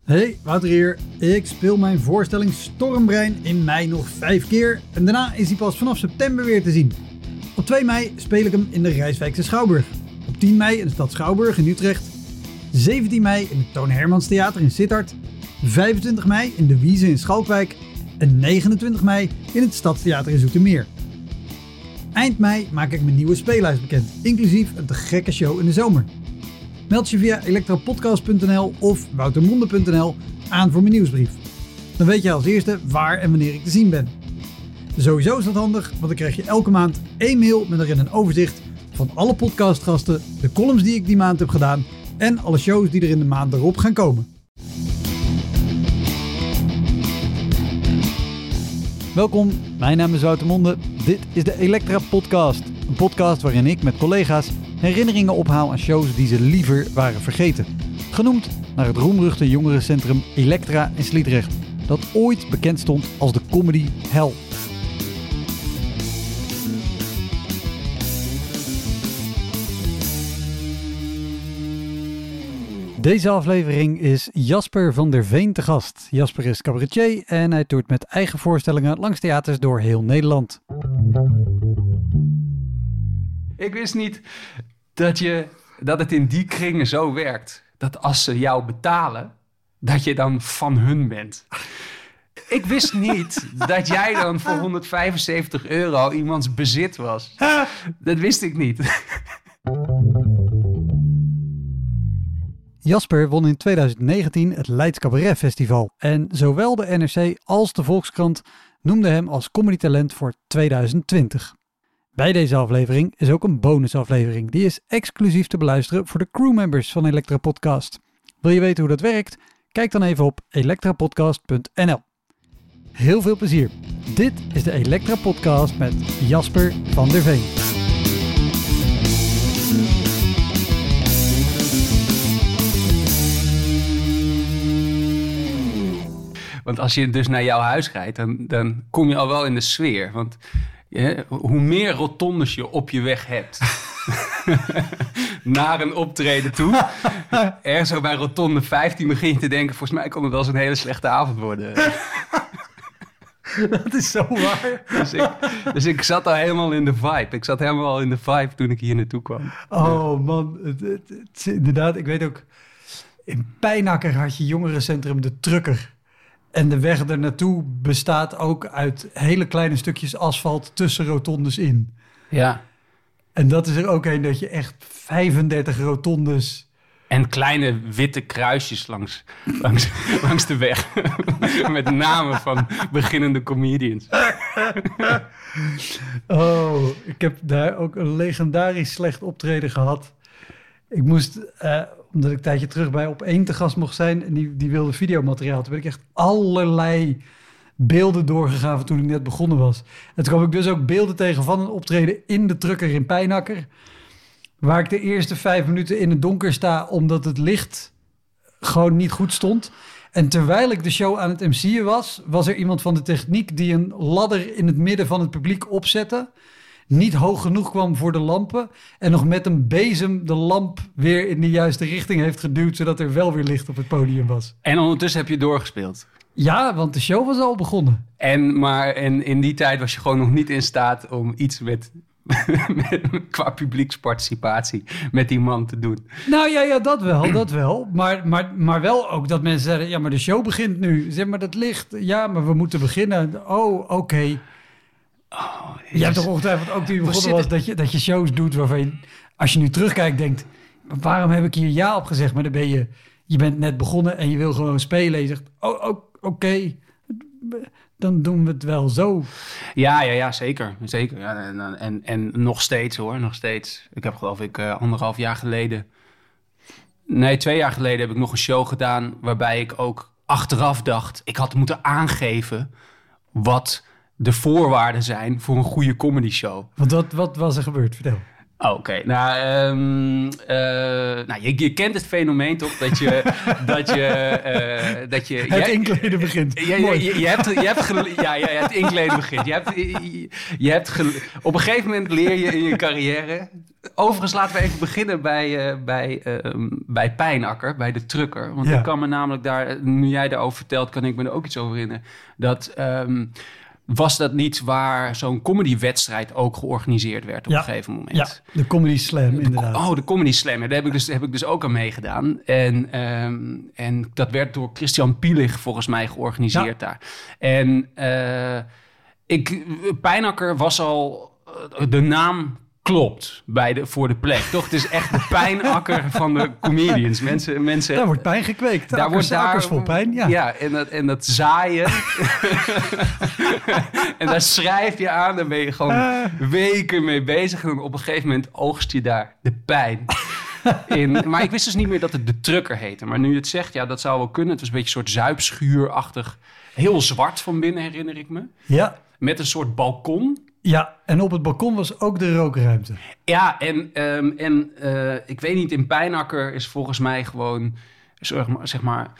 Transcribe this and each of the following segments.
Hey, Wouter hier. Ik speel mijn voorstelling Stormbrein in mei nog 5 keer en daarna is hij pas vanaf september weer te zien. Op 2 mei speel ik hem in de Rijswijkse Schouwburg. Op 10 mei in de stad Schouwburg in Utrecht. 17 mei in het Toon Hermans Theater in Sittard. 25 mei in de Wieze in Schalkwijk. En 29 mei in het Stadstheater in Zoetermeer. Eind mei maak ik mijn nieuwe speellijst bekend, inclusief een te gekke show in de zomer. Meld je via elektrapodcast.nl of woutermonde.nl aan voor mijn nieuwsbrief. Dan weet je als eerste waar en wanneer ik te zien ben. Sowieso is dat handig, want dan krijg je elke maand 1 mail met erin een overzicht van alle podcastgasten, de columns die ik die maand heb gedaan en alle shows die er in de maand erop gaan komen. Welkom, mijn naam is Wouter Monde. Dit is de Elektra Podcast. Een podcast waarin ik met collega's herinneringen ophaal aan shows die ze liever waren vergeten. Genoemd naar het roemruchte jongerencentrum Elektra in Sliedrecht, dat ooit bekend stond als de comedy hell. Deze aflevering is Jasper van der Veen te gast. Jasper is cabaretier en hij toert met eigen voorstellingen langs theaters door heel Nederland. Ik wist niet dat het in die kringen zo werkt. Dat als ze jou betalen, dat je dan van hun bent. Ik wist niet dat jij dan voor €175 iemands bezit was. Dat wist ik niet. Jasper won in 2019 het Leids Cabaret Festival. En zowel de NRC als de Volkskrant noemden hem als comedytalent voor 2020. Bij deze aflevering is ook een bonusaflevering. Die is exclusief te beluisteren voor de crewmembers van Elektra Podcast. Wil je weten hoe dat werkt? Kijk dan even op elektrapodcast.nl. Heel veel plezier. Dit is de Elektra Podcast met Jasper van der Veen. Want als je dus naar jouw huis rijdt, dan kom je al wel in de sfeer. Want hoe meer rotondes je op je weg hebt naar een optreden toe. Ergens zo bij rotonde 15 begin je te denken, volgens mij kon het wel eens een hele slechte avond worden. Dat is zo waar. Dus ik zat al helemaal in de vibe. Ik zat helemaal al in de vibe toen ik hier naartoe kwam. Oh man, het inderdaad, ik weet ook, in Pijnakker had je jongerencentrum De Trucker. En de weg er naartoe bestaat ook uit hele kleine stukjes asfalt tussen rotondes in. Ja. En dat is er ook een dat je echt 35 rotondes... En kleine witte kruisjes langs de weg. Met namen van beginnende comedians. Oh, ik heb daar ook een legendarisch slecht optreden gehad. Ik moest, omdat ik een tijdje terug bij Op1 te gast mocht zijn... en die wilde videomateriaal. Toen ben ik echt allerlei beelden doorgegaan van toen ik net begonnen was. En toen kwam ik dus ook beelden tegen van een optreden in De Trucker in Pijnakker... waar ik de eerste 5 minuten in het donker sta... omdat het licht gewoon niet goed stond. En terwijl ik de show aan het MC'en was er iemand van de techniek... die een ladder in het midden van het publiek opzette... niet hoog genoeg kwam voor de lampen... en nog met een bezem de lamp weer in de juiste richting heeft geduwd... zodat er wel weer licht op het podium was. En ondertussen heb je doorgespeeld. Ja, want de show was al begonnen. Maar in die tijd was je gewoon nog niet in staat om iets qua publieksparticipatie met die man te doen. Nou ja, dat wel. Maar wel ook dat mensen zeiden... ja, maar de show begint nu. Zeg maar, dat licht. Ja, maar we moeten beginnen. Oh, oké. Oh, je hebt toch ongetwijfeld ook toen je begonnen was... dat je shows doet waarvan je, als je nu terugkijkt, denkt... waarom heb ik hier ja op gezegd? Maar dan ben je bent net begonnen en je wil gewoon spelen. En je zegt, oké, dan doen we het wel zo. Ja, zeker. Ja, en nog steeds hoor, nog steeds. Ik heb geloof ik 1,5 jaar geleden... Nee, 2 jaar geleden heb ik nog een show gedaan... waarbij ik ook achteraf dacht... ik had moeten aangeven wat de voorwaarden zijn voor een goede comedy show. Want wat was er gebeurd? Vertel. Oké. Nou, je kent het fenomeen toch dat je Het inkleden begint. Het inkleden begint. Op een gegeven moment leer je in je carrière. Overigens laten we even beginnen bij Pijnakker, bij de trucker. Want ik kan me namelijk daar, nu jij daarover vertelt, kan ik me er ook iets over herinneren. Dat was dat niet waar zo'n comedywedstrijd ook georganiseerd werd op een gegeven moment? Ja, de Comedy Slam inderdaad. De Comedy Slam. Daar heb ik dus ook aan meegedaan. En dat werd door Christian Pielig volgens mij georganiseerd daar. En Pijnakker was al de naam klopt voor de plek, toch? Het is echt de pijnakker van de comedians. Mensen, daar wordt pijn gekweekt. Daar wordt akkers vol pijn, ja. En dat zaaien. En daar schrijf je aan. Daar ben je gewoon weken mee bezig. En op een gegeven moment oogst je daar de pijn in. Maar ik wist dus niet meer dat het de trucker heette. Maar nu je het zegt, ja, dat zou wel kunnen. Het was een beetje een soort zuipschuurachtig. Heel zwart van binnen, herinner ik me. Ja. Met een soort balkon. Ja, en op het balkon was ook de rookruimte. Ja, en ik weet niet, in Pijnakker is volgens mij gewoon, zeg maar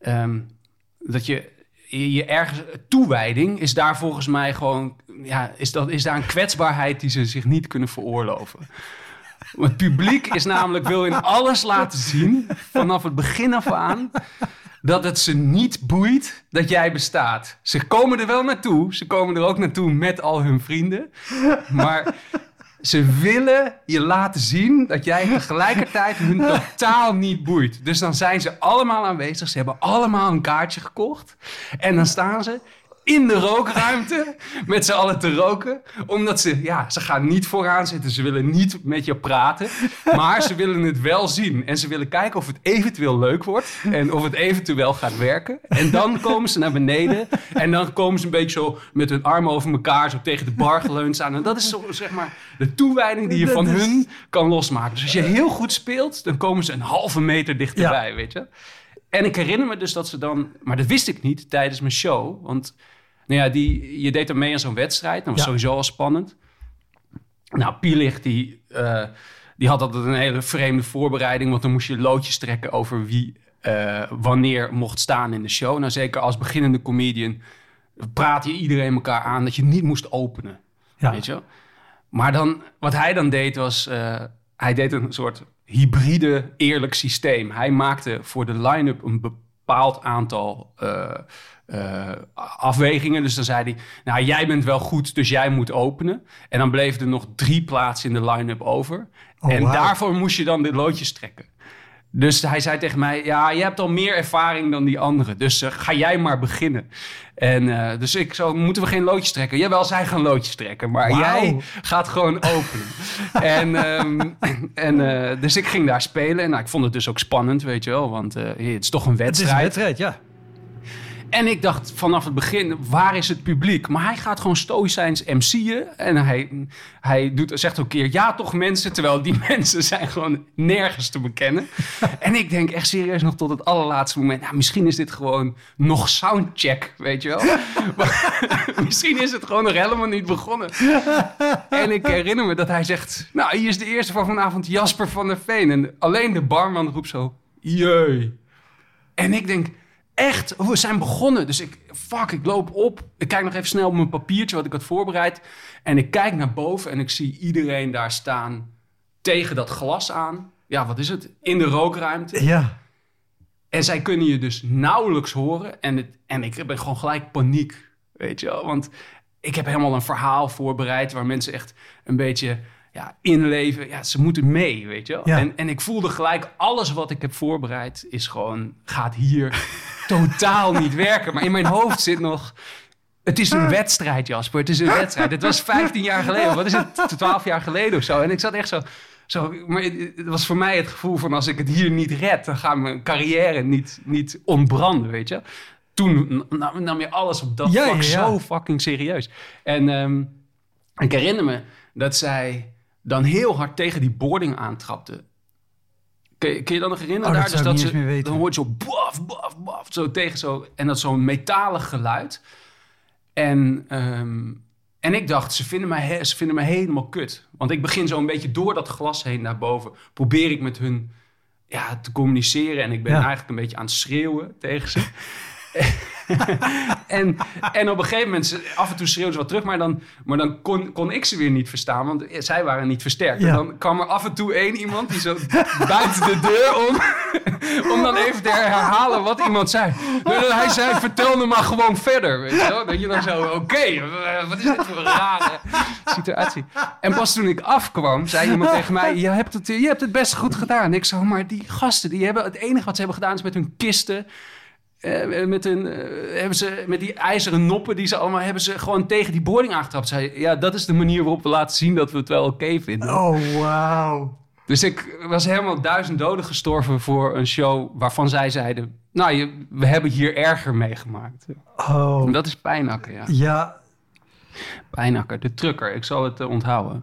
dat je ergens, toewijding is daar volgens mij gewoon, ja, is daar een kwetsbaarheid die ze zich niet kunnen veroorloven. Het publiek is namelijk, wil in alles laten zien, vanaf het begin af aan, dat het ze niet boeit dat jij bestaat. Ze komen er wel naartoe. Ze komen er ook naartoe met al hun vrienden. Maar ze willen je laten zien dat jij tegelijkertijd hun totaal niet boeit. Dus dan zijn ze allemaal aanwezig. Ze hebben allemaal een kaartje gekocht. En dan staan ze in de rookruimte met z'n allen te roken. Omdat ze gaan niet vooraan zitten. Ze willen niet met je praten. Maar ze willen het wel zien. En ze willen kijken of het eventueel leuk wordt. En of het eventueel gaat werken. En dan komen ze naar beneden. En dan komen ze een beetje zo met hun armen over elkaar. Zo tegen de bar geleund staan. En dat is zo, zeg maar, de toewijding die je van hun kan losmaken. Dus als je heel goed speelt, dan komen ze een halve meter dichterbij, weet je. En ik herinner me dus dat ze dan... Maar dat wist ik niet tijdens mijn show. Want je deed dan mee aan zo'n wedstrijd. Dat was sowieso al spannend. Nou, Pielig, die had altijd een hele vreemde voorbereiding. Want dan moest je loodjes trekken over wie wanneer mocht staan in de show. Nou, zeker als beginnende comedian praat je iedereen elkaar aan dat je niet moest openen. Ja. Weet je wel? Maar dan, wat hij dan deed was... hij deed een soort hybride eerlijk systeem. Hij maakte voor de line-up een bepaald aantal afwegingen. Dus dan zei hij, nou, jij bent wel goed, dus jij moet openen. En dan bleef er nog 3 plaatsen in de line-up over. Daarvoor moest je dan de loodjes trekken. Dus hij zei tegen mij, ja, je hebt al meer ervaring dan die anderen. Dus ga jij maar beginnen. En dus ik zo, moeten we geen loodjes trekken? Jawel, zij gaan loodjes trekken. Maar jij gaat gewoon openen. Dus ik ging daar spelen. En ik vond het dus ook spannend, weet je wel. Want het is toch een wedstrijd. Het is een wedstrijd, ja. En ik dacht vanaf het begin, waar is het publiek? Maar hij gaat gewoon stoïcijns MC'en. En hij zegt ook een keer, ja toch mensen. Terwijl die mensen zijn gewoon nergens te bekennen. En ik denk echt serieus nog tot het allerlaatste moment. Nou, misschien is dit gewoon nog soundcheck, weet je wel. Misschien is het gewoon nog helemaal niet begonnen. En ik herinner me dat hij zegt, nou hier is de eerste van vanavond, Jasper van der Veen. En alleen de barman roept zo, jee. En ik denk... Echt, we zijn begonnen. Dus ik loop op. Ik kijk nog even snel op mijn papiertje wat ik had voorbereid. En ik kijk naar boven en ik zie iedereen daar staan tegen dat glas aan. Ja, wat is het? In de rookruimte. Ja. En zij kunnen je dus nauwelijks horen. En ik ben gewoon gelijk paniek, weet je wel. Want ik heb helemaal een verhaal voorbereid waar mensen echt een beetje... inleven. Ja, ze moeten mee, weet je wel. Ja. En ik voelde gelijk, alles wat ik heb voorbereid gaat hier totaal niet werken. Maar in mijn hoofd zit nog... Het is een wedstrijd, Jasper. Het is een wedstrijd. Het was 15 jaar geleden. Wat is het? 12 jaar geleden of zo. En ik zat echt zo... Maar het was voor mij het gevoel van... Als ik het hier niet red, dan gaat mijn carrière niet ontbranden, weet je. Toen nam je alles op dat vlak zo fucking serieus. En ik herinner me dat zij... dan heel hard tegen die boarding aantrapte. Kun je dat nog herinneren? Daar? Dus dat dan hoort je zo baf, baf, baf, zo tegen zo... En dat zo'n metalig geluid. En En ik dacht, ze vinden me helemaal kut. Want ik begin zo een beetje door dat glas heen naar boven. Probeer ik met hun te communiceren. En ik ben eigenlijk een beetje aan het schreeuwen tegen ze. en op een gegeven moment, af en toe schreeuwden ze wat terug, maar dan kon ik ze weer niet verstaan, want zij waren niet versterkt. Ja. En dan kwam er af en toe iemand die zo buiten de deur om dan even te herhalen wat iemand zei. Hij zei, vertel me maar gewoon verder. Weet je wel? Dat je dan zo, oké, wat is dit voor een rare situatie? En pas toen ik afkwam, zei iemand tegen mij, je hebt het best goed gedaan. Ik zo, maar die gasten, het enige wat ze hebben gedaan is met hun kisten... met die ijzeren noppen die ze allemaal hebben ze gewoon tegen die boarding aangetrapt. Zei, ja, dat is de manier waarop we laten zien dat we het wel oké vinden. Oh, wauw. Dus ik was helemaal 1000 doden gestorven voor een show waarvan zij zeiden, nou, we hebben hier erger meegemaakt. Oh. En dat is Pijnakker, ja. Ja. Pijnakker, de trucker. Ik zal het onthouden.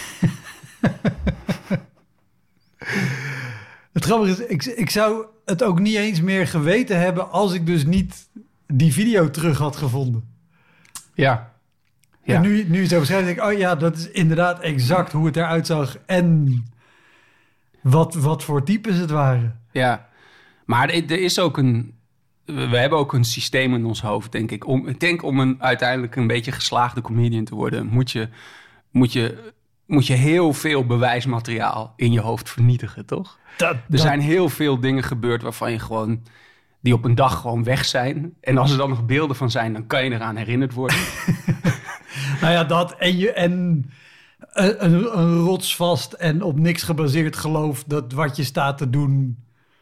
Het grappige is, ik zou het ook niet eens meer geweten hebben als ik dus niet die video terug had gevonden. Ja. En nu je het zo beschrijft, denk ik, oh ja, dat is inderdaad exact hoe het eruit zag en wat voor types het waren. Ja, maar er is ook we hebben ook een systeem in ons hoofd, denk ik. Om uiteindelijk een beetje geslaagde comedian te worden, moet je heel veel bewijsmateriaal in je hoofd vernietigen, toch? Er zijn heel veel dingen gebeurd waarvan je gewoon... die op een dag gewoon weg zijn. En als er dan nog beelden van zijn, dan kan je eraan herinnerd worden. Nou ja, dat en een rotsvast en op niks gebaseerd geloof... dat wat je staat te doen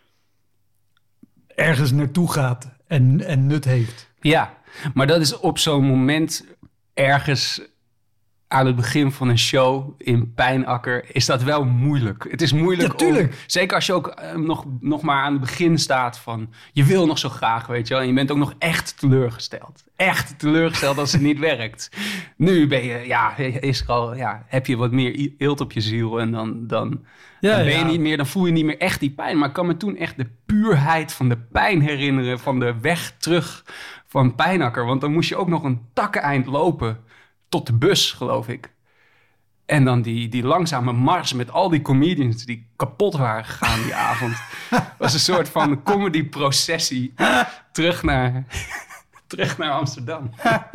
ergens naartoe gaat en nut heeft. Ja, maar dat is op zo'n moment ergens... aan het begin van een show in Pijnakker is dat wel moeilijk. Het is moeilijk, ja, zeker als je ook nog maar aan het begin staat van... je wil nog zo graag, weet je wel. En je bent ook nog echt teleurgesteld. Echt teleurgesteld als het niet werkt. Nu ben je, heb je wat meer eelt op je ziel... en dan ben je niet meer, dan voel je niet meer echt die pijn. Maar ik kan me toen echt de puurheid van de pijn herinneren... van de weg terug van Pijnakker. Want dan moest je ook nog een takkeneind lopen... tot de bus, geloof ik. En dan die langzame mars met al die comedians die kapot waren gegaan die avond. Was een soort van comedy-processie terug naar Amsterdam.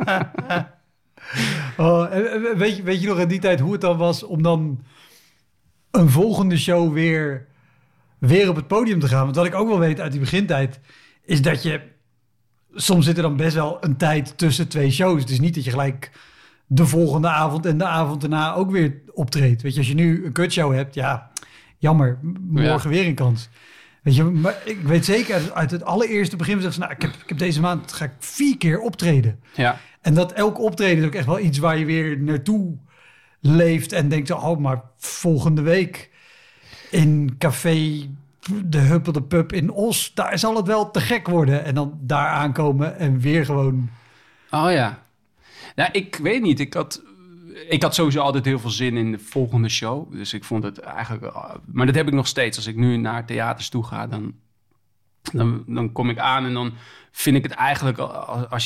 Weet je nog in die tijd hoe het dan was om dan een volgende show weer op het podium te gaan? Want wat ik ook wel weet uit die begintijd is dat je... soms zit er dan best wel een tijd tussen twee shows. Het is niet dat je gelijk... de volgende avond en de avond daarna ook weer optreedt. Weet je, als je nu een kutshow hebt, ja, jammer, morgen weer een kans. Weet je, maar ik weet zeker uit het allereerste begin van ik heb deze maand ga ik 4 keer optreden. Ja. En dat elk optreden is ook echt wel iets waar je weer naartoe leeft en denkt, oh, maar volgende week in café de Huppel de Pub in Os, daar zal het wel te gek worden. En dan daar aankomen en weer gewoon... Oh ja. Nou, ik weet niet. Ik had sowieso altijd heel veel zin in de volgende show. Dus ik vond het eigenlijk... Maar dat heb ik nog steeds. Als ik nu naar theaters toe ga, dan kom ik aan en dan vind ik het eigenlijk... als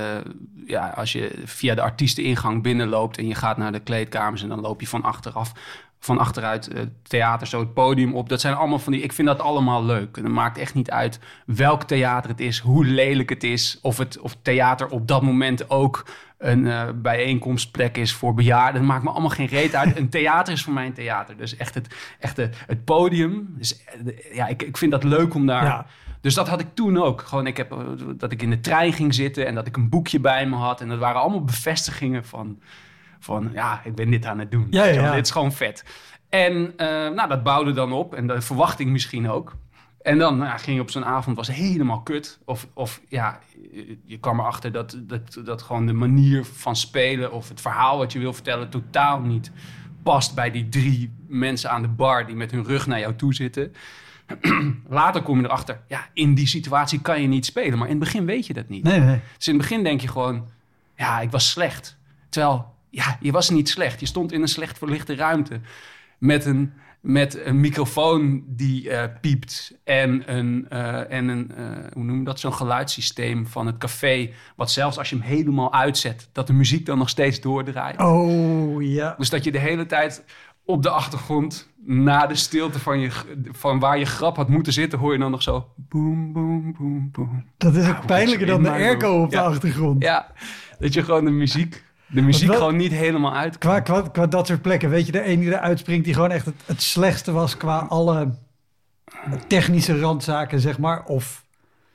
je via de artiesteningang binnenloopt en je gaat naar de kleedkamers en dan loop je van achteruit theater zo het podium op. Dat zijn allemaal van die... Ik vind dat allemaal leuk. En het maakt echt niet uit welk theater het is, hoe lelijk het is, of theater op dat moment ook een bijeenkomstplek is voor bejaarden. Dat maakt me allemaal geen reet uit. Een theater is voor mij een theater. Dus echt het podium. Dus, ik vind dat leuk om daar... Ja. Dus dat had ik toen ook. Gewoon, dat ik in de trein ging zitten en dat ik een boekje bij me had. En dat waren allemaal bevestigingen van ik ben dit aan het doen. Ja. Dit is gewoon vet. En dat bouwde dan op. En de verwachting misschien ook. En dan ging je op zo'n avond, was helemaal kut. Of je kwam erachter dat gewoon de manier van spelen... of het verhaal wat je wil vertellen totaal niet past... bij die 3 mensen aan de bar die met hun rug naar jou toe zitten. Later kom je erachter, in die situatie kan je niet spelen. Maar in het begin weet je dat niet. Nee. Dus in het begin denk je gewoon, ik was slecht. Terwijl... Ja, je was niet slecht. Je stond in een slecht verlichte ruimte met een met een microfoon die piept en een hoe noem je dat, zo'n geluidssysteem van het café, wat zelfs als je hem helemaal uitzet, dat de muziek dan nog steeds doordraait. Oh, ja. Dus dat je de hele tijd op de achtergrond, na de stilte van waar je grap had moeten zitten, hoor je dan nog zo boom, boom, boom, boom. Dat is ook pijnlijker dan de airco op de achtergrond. Ja, dat je gewoon de muziek gewoon niet helemaal uit. Qua dat soort plekken, weet je, de ene die eruit springt, die gewoon echt het slechtste was qua alle technische randzaken, zeg maar, of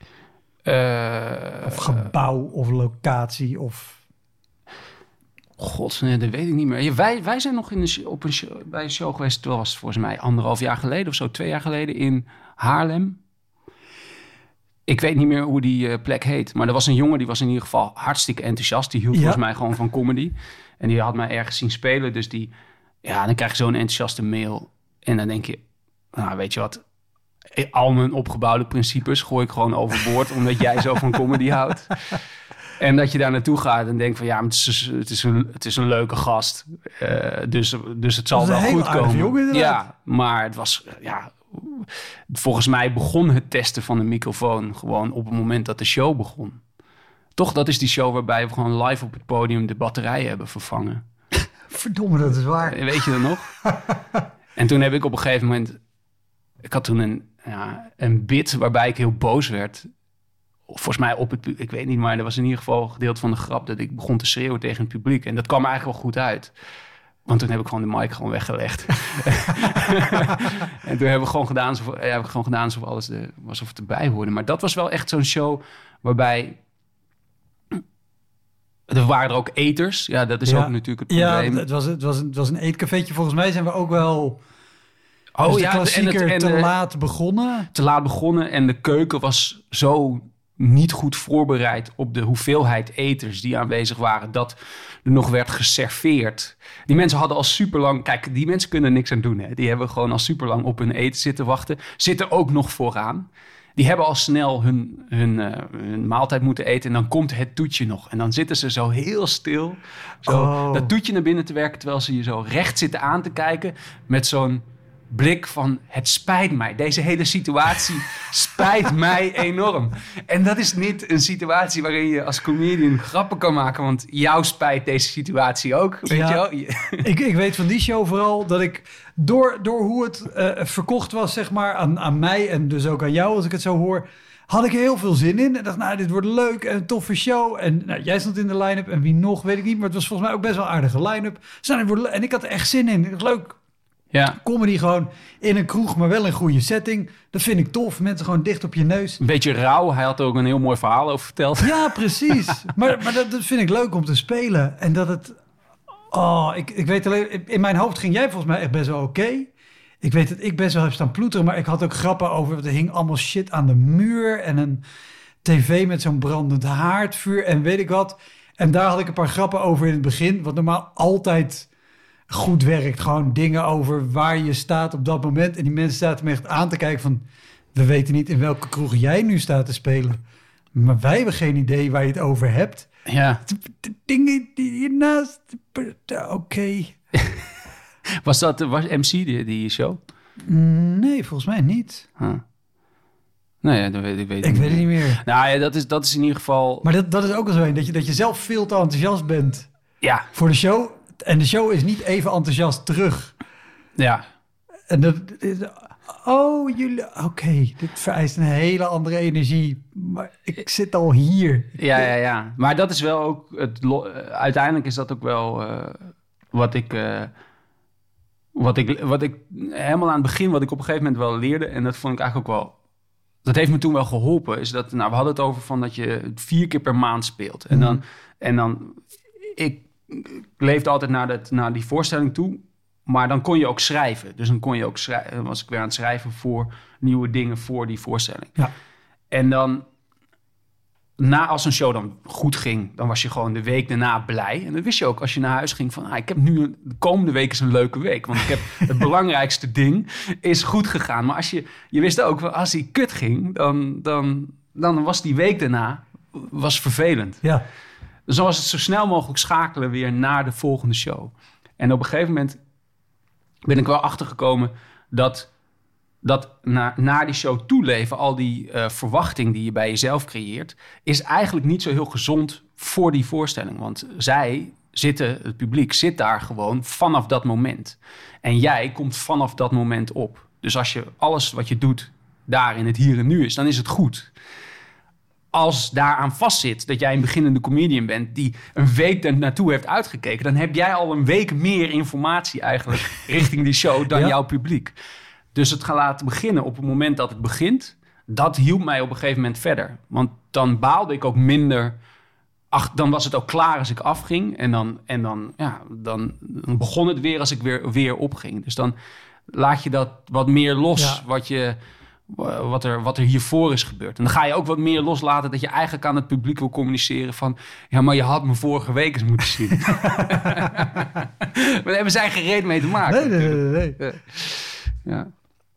gebouw of locatie of... God, nee, dat weet ik niet meer. Ja, wij zijn nog bij een show geweest, dat was volgens mij 1,5 jaar geleden of zo, 2 jaar geleden in Haarlem. Ik weet niet meer hoe die plek heet. Maar er was een jongen, die was in ieder geval hartstikke enthousiast. Die hield volgens mij gewoon van comedy. En die had mij ergens zien spelen. Dus dan krijg je zo'n enthousiaste mail. En dan denk je, nou weet je wat, al mijn opgebouwde principes gooi ik gewoon overboord, omdat jij zo van comedy houdt. En dat je daar naartoe gaat en denkt van ja, het is een leuke gast. Dus het zal wel goed komen. Jongen, ja, maar het was... volgens mij begon het testen van de microfoon gewoon op het moment dat de show begon. Toch, dat is die show waarbij we gewoon live op het podium de batterijen hebben vervangen. Verdomme, dat is waar. Weet je dat nog? En toen heb ik op een gegeven moment... Ik had toen een bit waarbij ik heel boos werd. Volgens mij op het... Ik weet niet, maar er was in ieder geval een gedeelte van de grap dat ik begon te schreeuwen tegen het publiek. En dat kwam eigenlijk wel goed uit. Want toen heb ik gewoon de mic gewoon weggelegd. En toen hebben we gewoon gedaan alsof het erbij hoorde. Maar dat was wel echt zo'n show waarbij... Er waren er ook eters. Ja, dat is ook natuurlijk het probleem. Ja, het was een eetcafeetje. Volgens mij zijn we ook wel... Oh dus ja, de klassieker te laat begonnen. Te laat begonnen en de keuken was zo niet goed voorbereid op de hoeveelheid eters die aanwezig waren, dat er nog werd geserveerd. Die mensen hadden al super lang... Kijk, die mensen kunnen niks aan doen. Hè. Die hebben gewoon al super lang op hun eten zitten wachten. Zitten ook nog vooraan. Die hebben al snel hun maaltijd moeten eten en dan komt het toetje nog. En dan zitten ze zo heel stil, dat toetje naar binnen te werken, terwijl ze je zo recht zitten aan te kijken met zo'n blik van het spijt mij. Deze hele situatie spijt mij enorm. En dat is niet een situatie waarin je als comedian grappen kan maken, want jou spijt deze situatie ook. Weet je wel? Ik weet van die show vooral dat ik door hoe het verkocht was, zeg maar, aan mij en dus ook aan jou, als ik het zo hoor, had ik er heel veel zin in. En dacht, nou, dit wordt leuk en een toffe show. En nou, jij stond in de line-up en wie nog, weet ik niet. Maar het was volgens mij ook best wel een aardige line-up. En ik had er echt zin in. Het was leuk. Ja. Comedy gewoon in een kroeg, maar wel in een goede setting. Dat vind ik tof. Mensen gewoon dicht op je neus. Een beetje rauw. Hij had er ook een heel mooi verhaal over verteld. Ja, precies. maar dat vind ik leuk om te spelen. En dat het... Oh, ik weet alleen... In mijn hoofd ging jij volgens mij echt best wel oké. Ik weet dat ik best wel heb staan ploeteren, maar ik had ook grappen over... Er hing allemaal shit aan de muur en een tv met zo'n brandend haardvuur en weet ik wat. En daar had ik een paar grappen over in het begin, wat normaal altijd goed werkt. Gewoon dingen over waar je staat op dat moment. En die mensen zaten me echt aan te kijken van... We weten niet in welke kroeg jij nu staat te spelen. Maar wij hebben geen idee waar je het over hebt. Ja. De dingen die hiernaast... Oké. Was MC die show? Nee, volgens mij niet. Huh. Nee, dat weet ik weet het niet meer. Nou ja, dat is in ieder geval... Maar dat is ook wel zo een, dat je zelf veel te enthousiast bent voor de show. En de show is niet even enthousiast terug. Ja. En dat is... Oh, jullie... Oké, dit vereist een hele andere energie. Maar ik zit al hier. Ja. Maar dat is wel ook... uiteindelijk is dat ook wel wat ik helemaal aan het begin... wat ik op een gegeven moment wel leerde... en dat vond ik eigenlijk ook wel... Dat heeft me toen wel geholpen. Is dat, nou, we hadden het over van dat je 4 keer per maand speelt. En dan ik leefde altijd naar die voorstelling toe... Maar dan kon je ook schrijven. Dus dan kon je ook was ik weer aan het schrijven voor nieuwe dingen voor die voorstelling. Ja. En dan, als een show dan goed ging, dan was je gewoon de week daarna blij. En dan wist je ook als je naar huis ging van, ik heb nu de komende week is een leuke week. Want ik heb het belangrijkste ding is goed gegaan. Maar als je wist ook, als die kut ging, dan was die week daarna vervelend. Ja. Dus dan was het zo snel mogelijk schakelen weer naar de volgende show. En op een gegeven moment ben ik wel achtergekomen dat naar die show toeleven, al die verwachting die je bij jezelf creëert, is eigenlijk niet zo heel gezond voor die voorstelling. Want het publiek zit daar gewoon vanaf dat moment. En jij komt vanaf dat moment op. Dus als je alles wat je doet daar in het hier en nu is, dan is het goed. Als daaraan vastzit dat jij een beginnende comedian bent die een week naartoe heeft uitgekeken, dan heb jij al een week meer informatie eigenlijk richting die show dan jouw publiek. Dus het gaan laten beginnen op het moment dat het begint, dat hielp mij op een gegeven moment verder. Want dan baalde ik ook minder. Dan was het ook klaar als ik afging. En dan begon het weer als ik weer opging. Dus dan laat je dat wat meer los, wat er hiervoor is gebeurd. En dan ga je ook wat meer loslaten dat je eigenlijk aan het publiek wil communiceren van, ja, maar je had me vorige week eens moeten zien. Maar daar hebben zij geen reet mee te maken. Nee. Ja.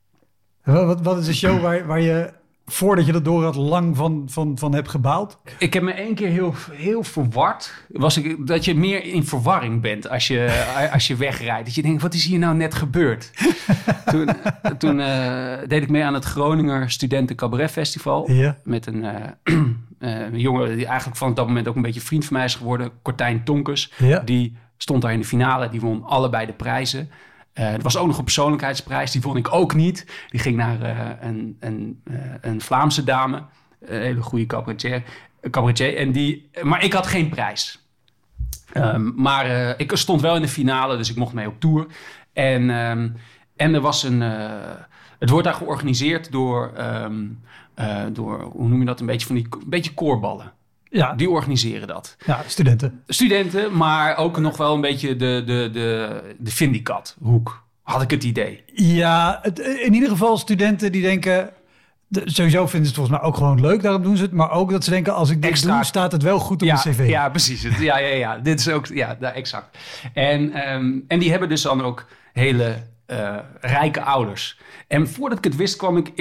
Wat is een show waar je, voordat je dat door had, lang van hebt gebaald? Ik heb me 1 keer heel verward. Dat je meer in verwarring bent als je wegrijdt. Dat je denkt, wat is hier nou net gebeurd? Toen deed ik mee aan het Groninger Studenten Cabaret Festival. Ja. Met een jongen die eigenlijk van dat moment ook een beetje vriend van mij is geworden. Kortijn Tonkes. Ja. Die stond daar in de finale. Die won allebei de prijzen. Er was ook nog een persoonlijkheidsprijs. Die vond ik ook niet. Die ging naar een Vlaamse dame. Een hele goede cabaretier. Maar ik had geen prijs. Maar ik stond wel in de finale. Dus ik mocht mee op tour. En er was het wordt daar georganiseerd door hoe noem je dat? Een beetje koorballen. Ja. Die organiseren dat. Ja, studenten, maar ook nog wel een beetje de Vindicat-hoek, had ik het idee. Ja, in ieder geval studenten die denken, sowieso vinden ze het volgens mij ook gewoon leuk, daarom doen ze het. Maar ook dat ze denken, als ik dit doe, staat het wel goed op mijn cv. Ja, precies. Ja. Dit is ook, exact. En die hebben dus dan ook hele rijke ouders. En voordat ik het wist, kwam ik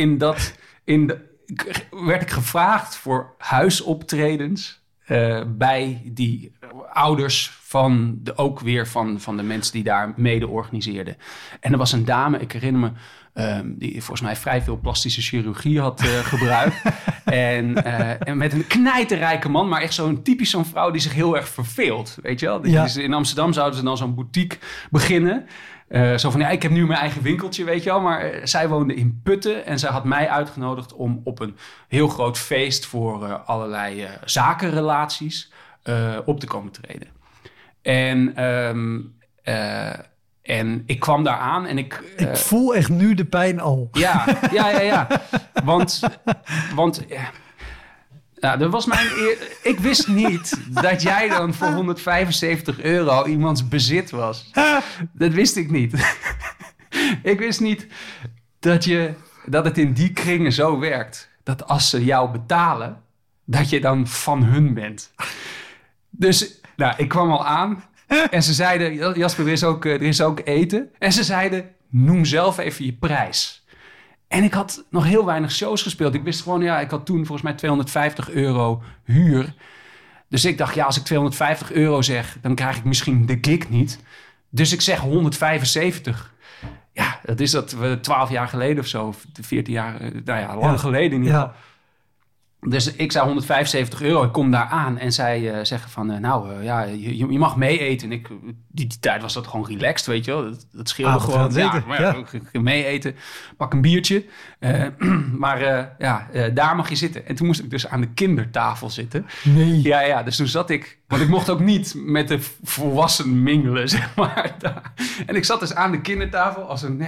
werd ik gevraagd voor huisoptredens bij die ouders van de mensen die daar mede organiseerden. En er was een dame, ik herinner me, die volgens mij vrij veel plastische chirurgie had gebruikt. En met een knijterrijke man, maar echt zo'n vrouw die zich heel erg verveelt. Weet je wel? In Amsterdam zouden ze dan zo'n boutique beginnen. Zo van, ik heb nu mijn eigen winkeltje, weet je wel. Maar zij woonde in Putten en zij had mij uitgenodigd om op een heel groot feest voor allerlei zakenrelaties op te komen treden. En ik kwam daar aan en ik voel echt nu de pijn al. Ja. Want dat was ik wist niet dat jij dan voor €175 iemands bezit was. Dat wist ik niet. Ik wist niet dat het in die kringen zo werkt. Dat als ze jou betalen, dat je dan van hun bent. Dus ik kwam al aan en ze zeiden, Jasper, er is ook eten. En ze zeiden, noem zelf even je prijs. En ik had nog heel weinig shows gespeeld. Ik wist gewoon, ik had toen volgens mij €250 huur. Dus ik dacht, als ik €250 zeg, dan krijg ik misschien de gig niet. Dus ik zeg 175. Ja, dat is 12 jaar geleden of zo. Of 14 jaar, lang geleden in ieder geval. Dus ik zei €175. Ik kom daar aan en zij zeggen van, je mag mee eten. Die tijd was dat gewoon relaxed, weet je wel. Dat scheelde gewoon. Ik mee eten, pak een biertje. Daar mag je zitten. En toen moest ik dus aan de kindertafel zitten. Nee. Ja, dus toen zat ik, want ik mocht ook niet met de volwassenen mingelen, zeg maar. En ik zat dus aan de kindertafel als een,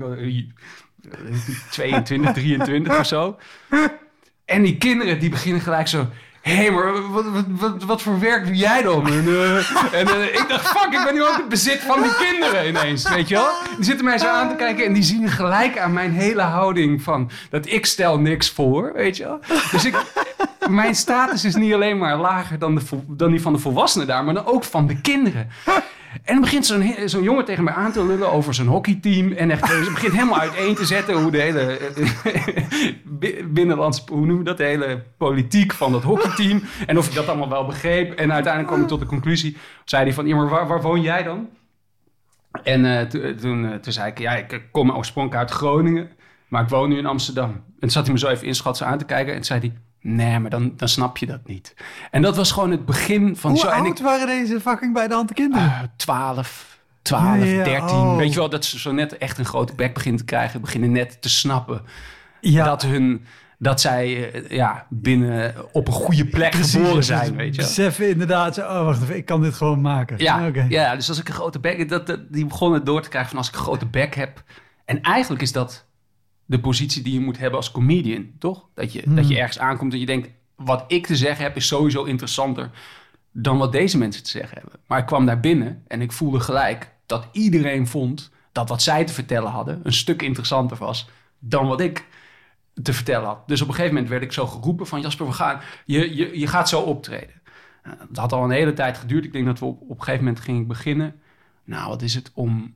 22, 23 of zo. En die kinderen die beginnen gelijk zo, hé, maar wat voor werk doe jij dan? En ik dacht, fuck, ik ben nu ook het bezit van die kinderen ineens, weet je wel? Die zitten mij zo aan te kijken en die zien gelijk aan mijn hele houding van, dat ik stel niks voor, weet je wel? Dus mijn status is niet alleen maar lager dan die van de volwassenen daar, maar dan ook van de kinderen. En dan begint zo'n jongen tegen mij aan te lullen over zijn hockeyteam. En ze begint helemaal uiteen te zetten hoe de hele binnenlandse, hoe noem je dat? De hele politiek van dat hockeyteam. En of ik dat allemaal wel begreep. En uiteindelijk kwam ik tot de conclusie, zei hij van, maar waar woon jij dan? En toen zei ik, ja, ik kom oorspronkelijk uit Groningen, maar ik woon nu in Amsterdam. En toen zat hij me zo even inschatten aan te kijken en toen zei hij, nee, maar dan snap je dat niet. En dat was gewoon het begin van... Hoe oud waren deze fucking bij de hand kinderen? 12, 13. Oh. Weet je wel, dat ze zo net echt een grote bek beginnen te krijgen, beginnen net te snappen dat zij binnen op een goede plek geboren zijn, weet je. Beseffen inderdaad, wacht even, ik kan dit gewoon maken. Ja, okay. Ja, dus als ik een grote bek... Die begonnen door te krijgen van als ik een grote bek heb. En eigenlijk is dat de positie die je moet hebben als comedian, toch? Dat je ergens aankomt en je denkt, wat ik te zeggen heb is sowieso interessanter dan wat deze mensen te zeggen hebben. Maar ik kwam daar binnen en ik voelde gelijk dat iedereen vond dat wat zij te vertellen hadden een stuk interessanter was dan wat ik te vertellen had. Dus op een gegeven moment werd ik zo geroepen van Jasper, je gaat zo optreden. Dat had al een hele tijd geduurd. Ik denk dat we op een gegeven moment gingen beginnen. Nou, wat is het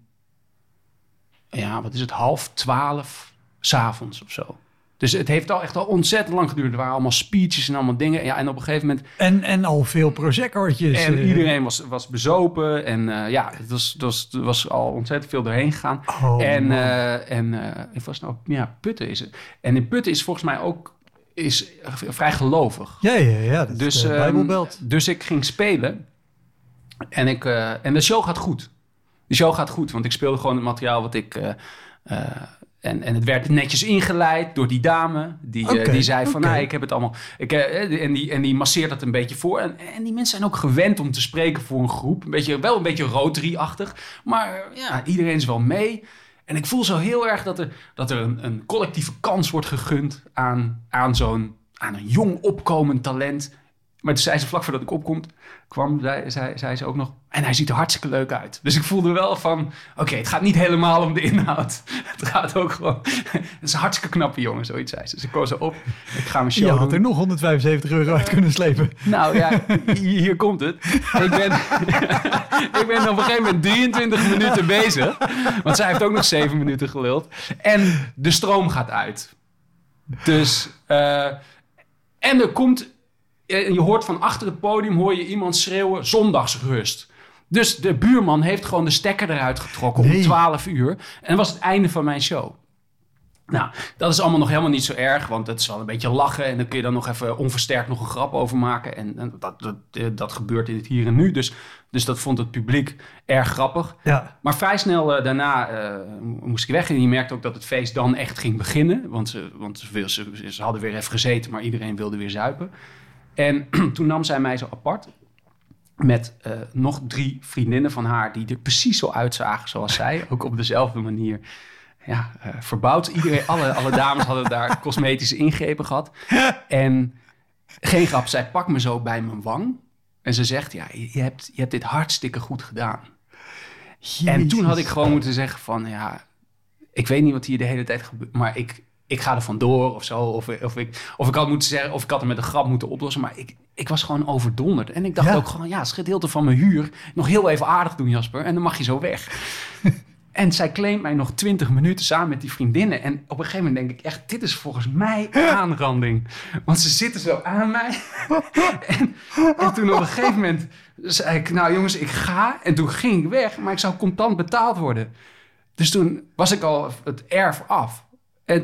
11:30 s'avonds of zo. Dus het heeft al echt al ontzettend lang geduurd. Er waren allemaal speeches en allemaal dingen. Ja, en op een gegeven moment... En al veel Prosecco'tjes. En iedereen was bezopen. En het was al ontzettend veel doorheen gegaan. Was nou... Ja, Putten is het. En in Putten is volgens mij ook vrij gelovig. Ja. Dat Dus, is de Bijbelbelt. Dus ik ging spelen. En de show gaat goed. De show gaat goed, want ik speelde gewoon het materiaal wat ik... En het werd netjes ingeleid door die dame. Die zei van, ik heb het allemaal... En die masseert dat een beetje voor. En die mensen zijn ook gewend om te spreken voor een groep. Wel een beetje Rotary-achtig. Maar ja, iedereen is wel mee. En ik voel zo heel erg dat er een collectieve kans wordt gegund aan een jong opkomend talent. Maar toen zei ze vlak voordat ik zei ze ook nog... En hij ziet er hartstikke leuk uit. Dus ik voelde wel van... Oké, het gaat niet helemaal om de inhoud. Het gaat ook gewoon... Het is een hartstikke knappe jongen, zoiets zei ze. Dus ik koos erop. Ik ga mijn show doen. Je had er nog €175 uit kunnen slepen. Nou ja, hier komt het. Ik ben op een gegeven moment 23 minuten bezig. Want zij heeft ook nog 7 minuten geluld. En de stroom gaat uit. Dus... en er komt... Je hoort van achter het podium hoor je iemand schreeuwen zondagsrust. Dus de buurman heeft gewoon de stekker eruit getrokken om 12 uur. En dat was het einde van mijn show. Nou, dat is allemaal nog helemaal niet zo erg, want het is wel een beetje lachen. En dan kun je dan nog even onversterkt nog een grap over maken. En dat gebeurt in het hier en nu. Dus dat vond het publiek erg grappig. Ja. Maar vrij snel daarna moest ik weg. En je merkte ook dat het feest dan echt ging beginnen. Want ze hadden weer even gezeten, maar iedereen wilde weer zuipen. En toen nam zij mij zo apart met nog 3 vriendinnen van haar... die er precies zo uitzagen zoals zij. Ook op dezelfde manier verbouwd. Alle dames hadden daar cosmetische ingrepen gehad. En geen grap, zij pakt me zo bij mijn wang. En ze zegt, ja, je hebt dit hartstikke goed gedaan. Jezus. En toen had ik gewoon moeten zeggen van... ja, ik weet niet wat hier de hele tijd gebeurt... maar ik ga er vandoor of zo. Of ik had moeten zeggen, of ik had het met een grap moeten oplossen. Maar ik was gewoon overdonderd. En ik dacht ook gewoon, het gedeelte van mijn huur nog heel even aardig doen, Jasper. En dan mag je zo weg. En zij claimt mij nog 20 minuten samen met die vriendinnen. En op een gegeven moment denk ik echt, dit is volgens mij aanranding. Want ze zitten zo aan mij. en toen op een gegeven moment zei ik, nou jongens, ik ga. En toen ging ik weg, maar ik zou contant betaald worden. Dus toen was ik al het erf af. En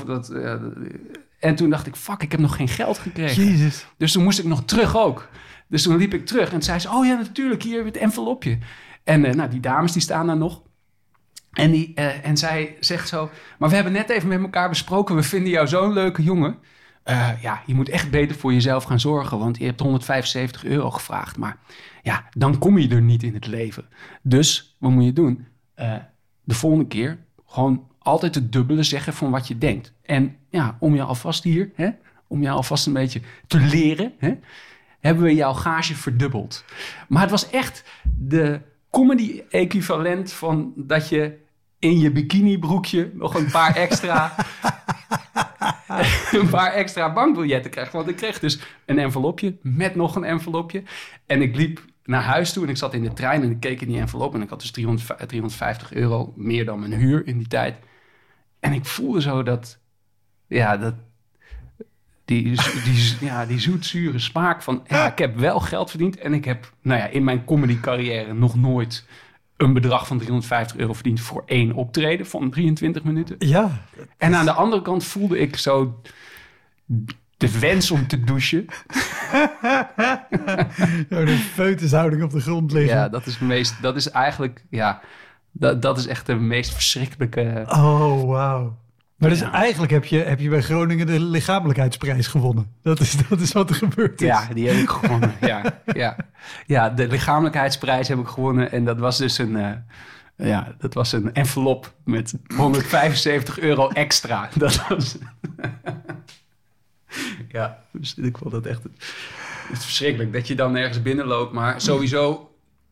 toen dacht ik, fuck, ik heb nog geen geld gekregen. Jezus. Dus toen moest ik nog terug ook. Dus toen liep ik terug en toen zei ze, oh ja, natuurlijk, hier het envelopje. En die dames die staan daar nog. En zij zegt zo, maar we hebben net even met elkaar besproken, we vinden jou zo'n leuke jongen. Je moet echt beter voor jezelf gaan zorgen, want je hebt €175 gevraagd. Maar ja, dan kom je er niet in het leven. Dus, wat moet je doen? De volgende keer gewoon altijd het dubbele zeggen van wat je denkt. En ja, om je alvast om je alvast een beetje te leren, hebben we jouw gage verdubbeld. Maar het was echt de comedy-equivalent van dat je in je bikinibroekje nog een paar extra bankbiljetten krijgt. Want ik kreeg dus een envelopje met nog een envelopje. En ik liep naar huis toe en ik zat in de trein en ik keek in die envelop. En ik had dus €350, meer dan mijn huur in die tijd. En ik voelde zo die zoetzure smaak van... Ja, ik heb wel geld verdiend en ik heb in mijn comedy carrière nog nooit een bedrag van €350 verdient voor 1 optreden van 23 minuten. Ja. En aan de andere kant voelde ik zo de wens om te douchen. De foetushouding op de grond liggen. Ja, dat is eigenlijk, dat is echt de meest verschrikkelijke... Oh, wauw. Maar dus eigenlijk heb je bij Groningen de lichamelijkheidsprijs gewonnen. Dat is wat er gebeurd is. Ja, die heb ik gewonnen. Ja, de lichamelijkheidsprijs heb ik gewonnen. En dat was dus een envelop met €175 extra. Dat was... Ja, dus ik vond dat echt... Het is verschrikkelijk dat je dan ergens binnenloopt. Maar sowieso...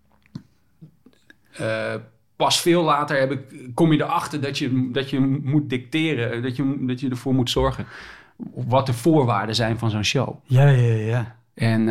pas veel later kom je erachter dat je moet dicteren. Dat je ervoor moet zorgen. Wat de voorwaarden zijn van zo'n show. Ja. En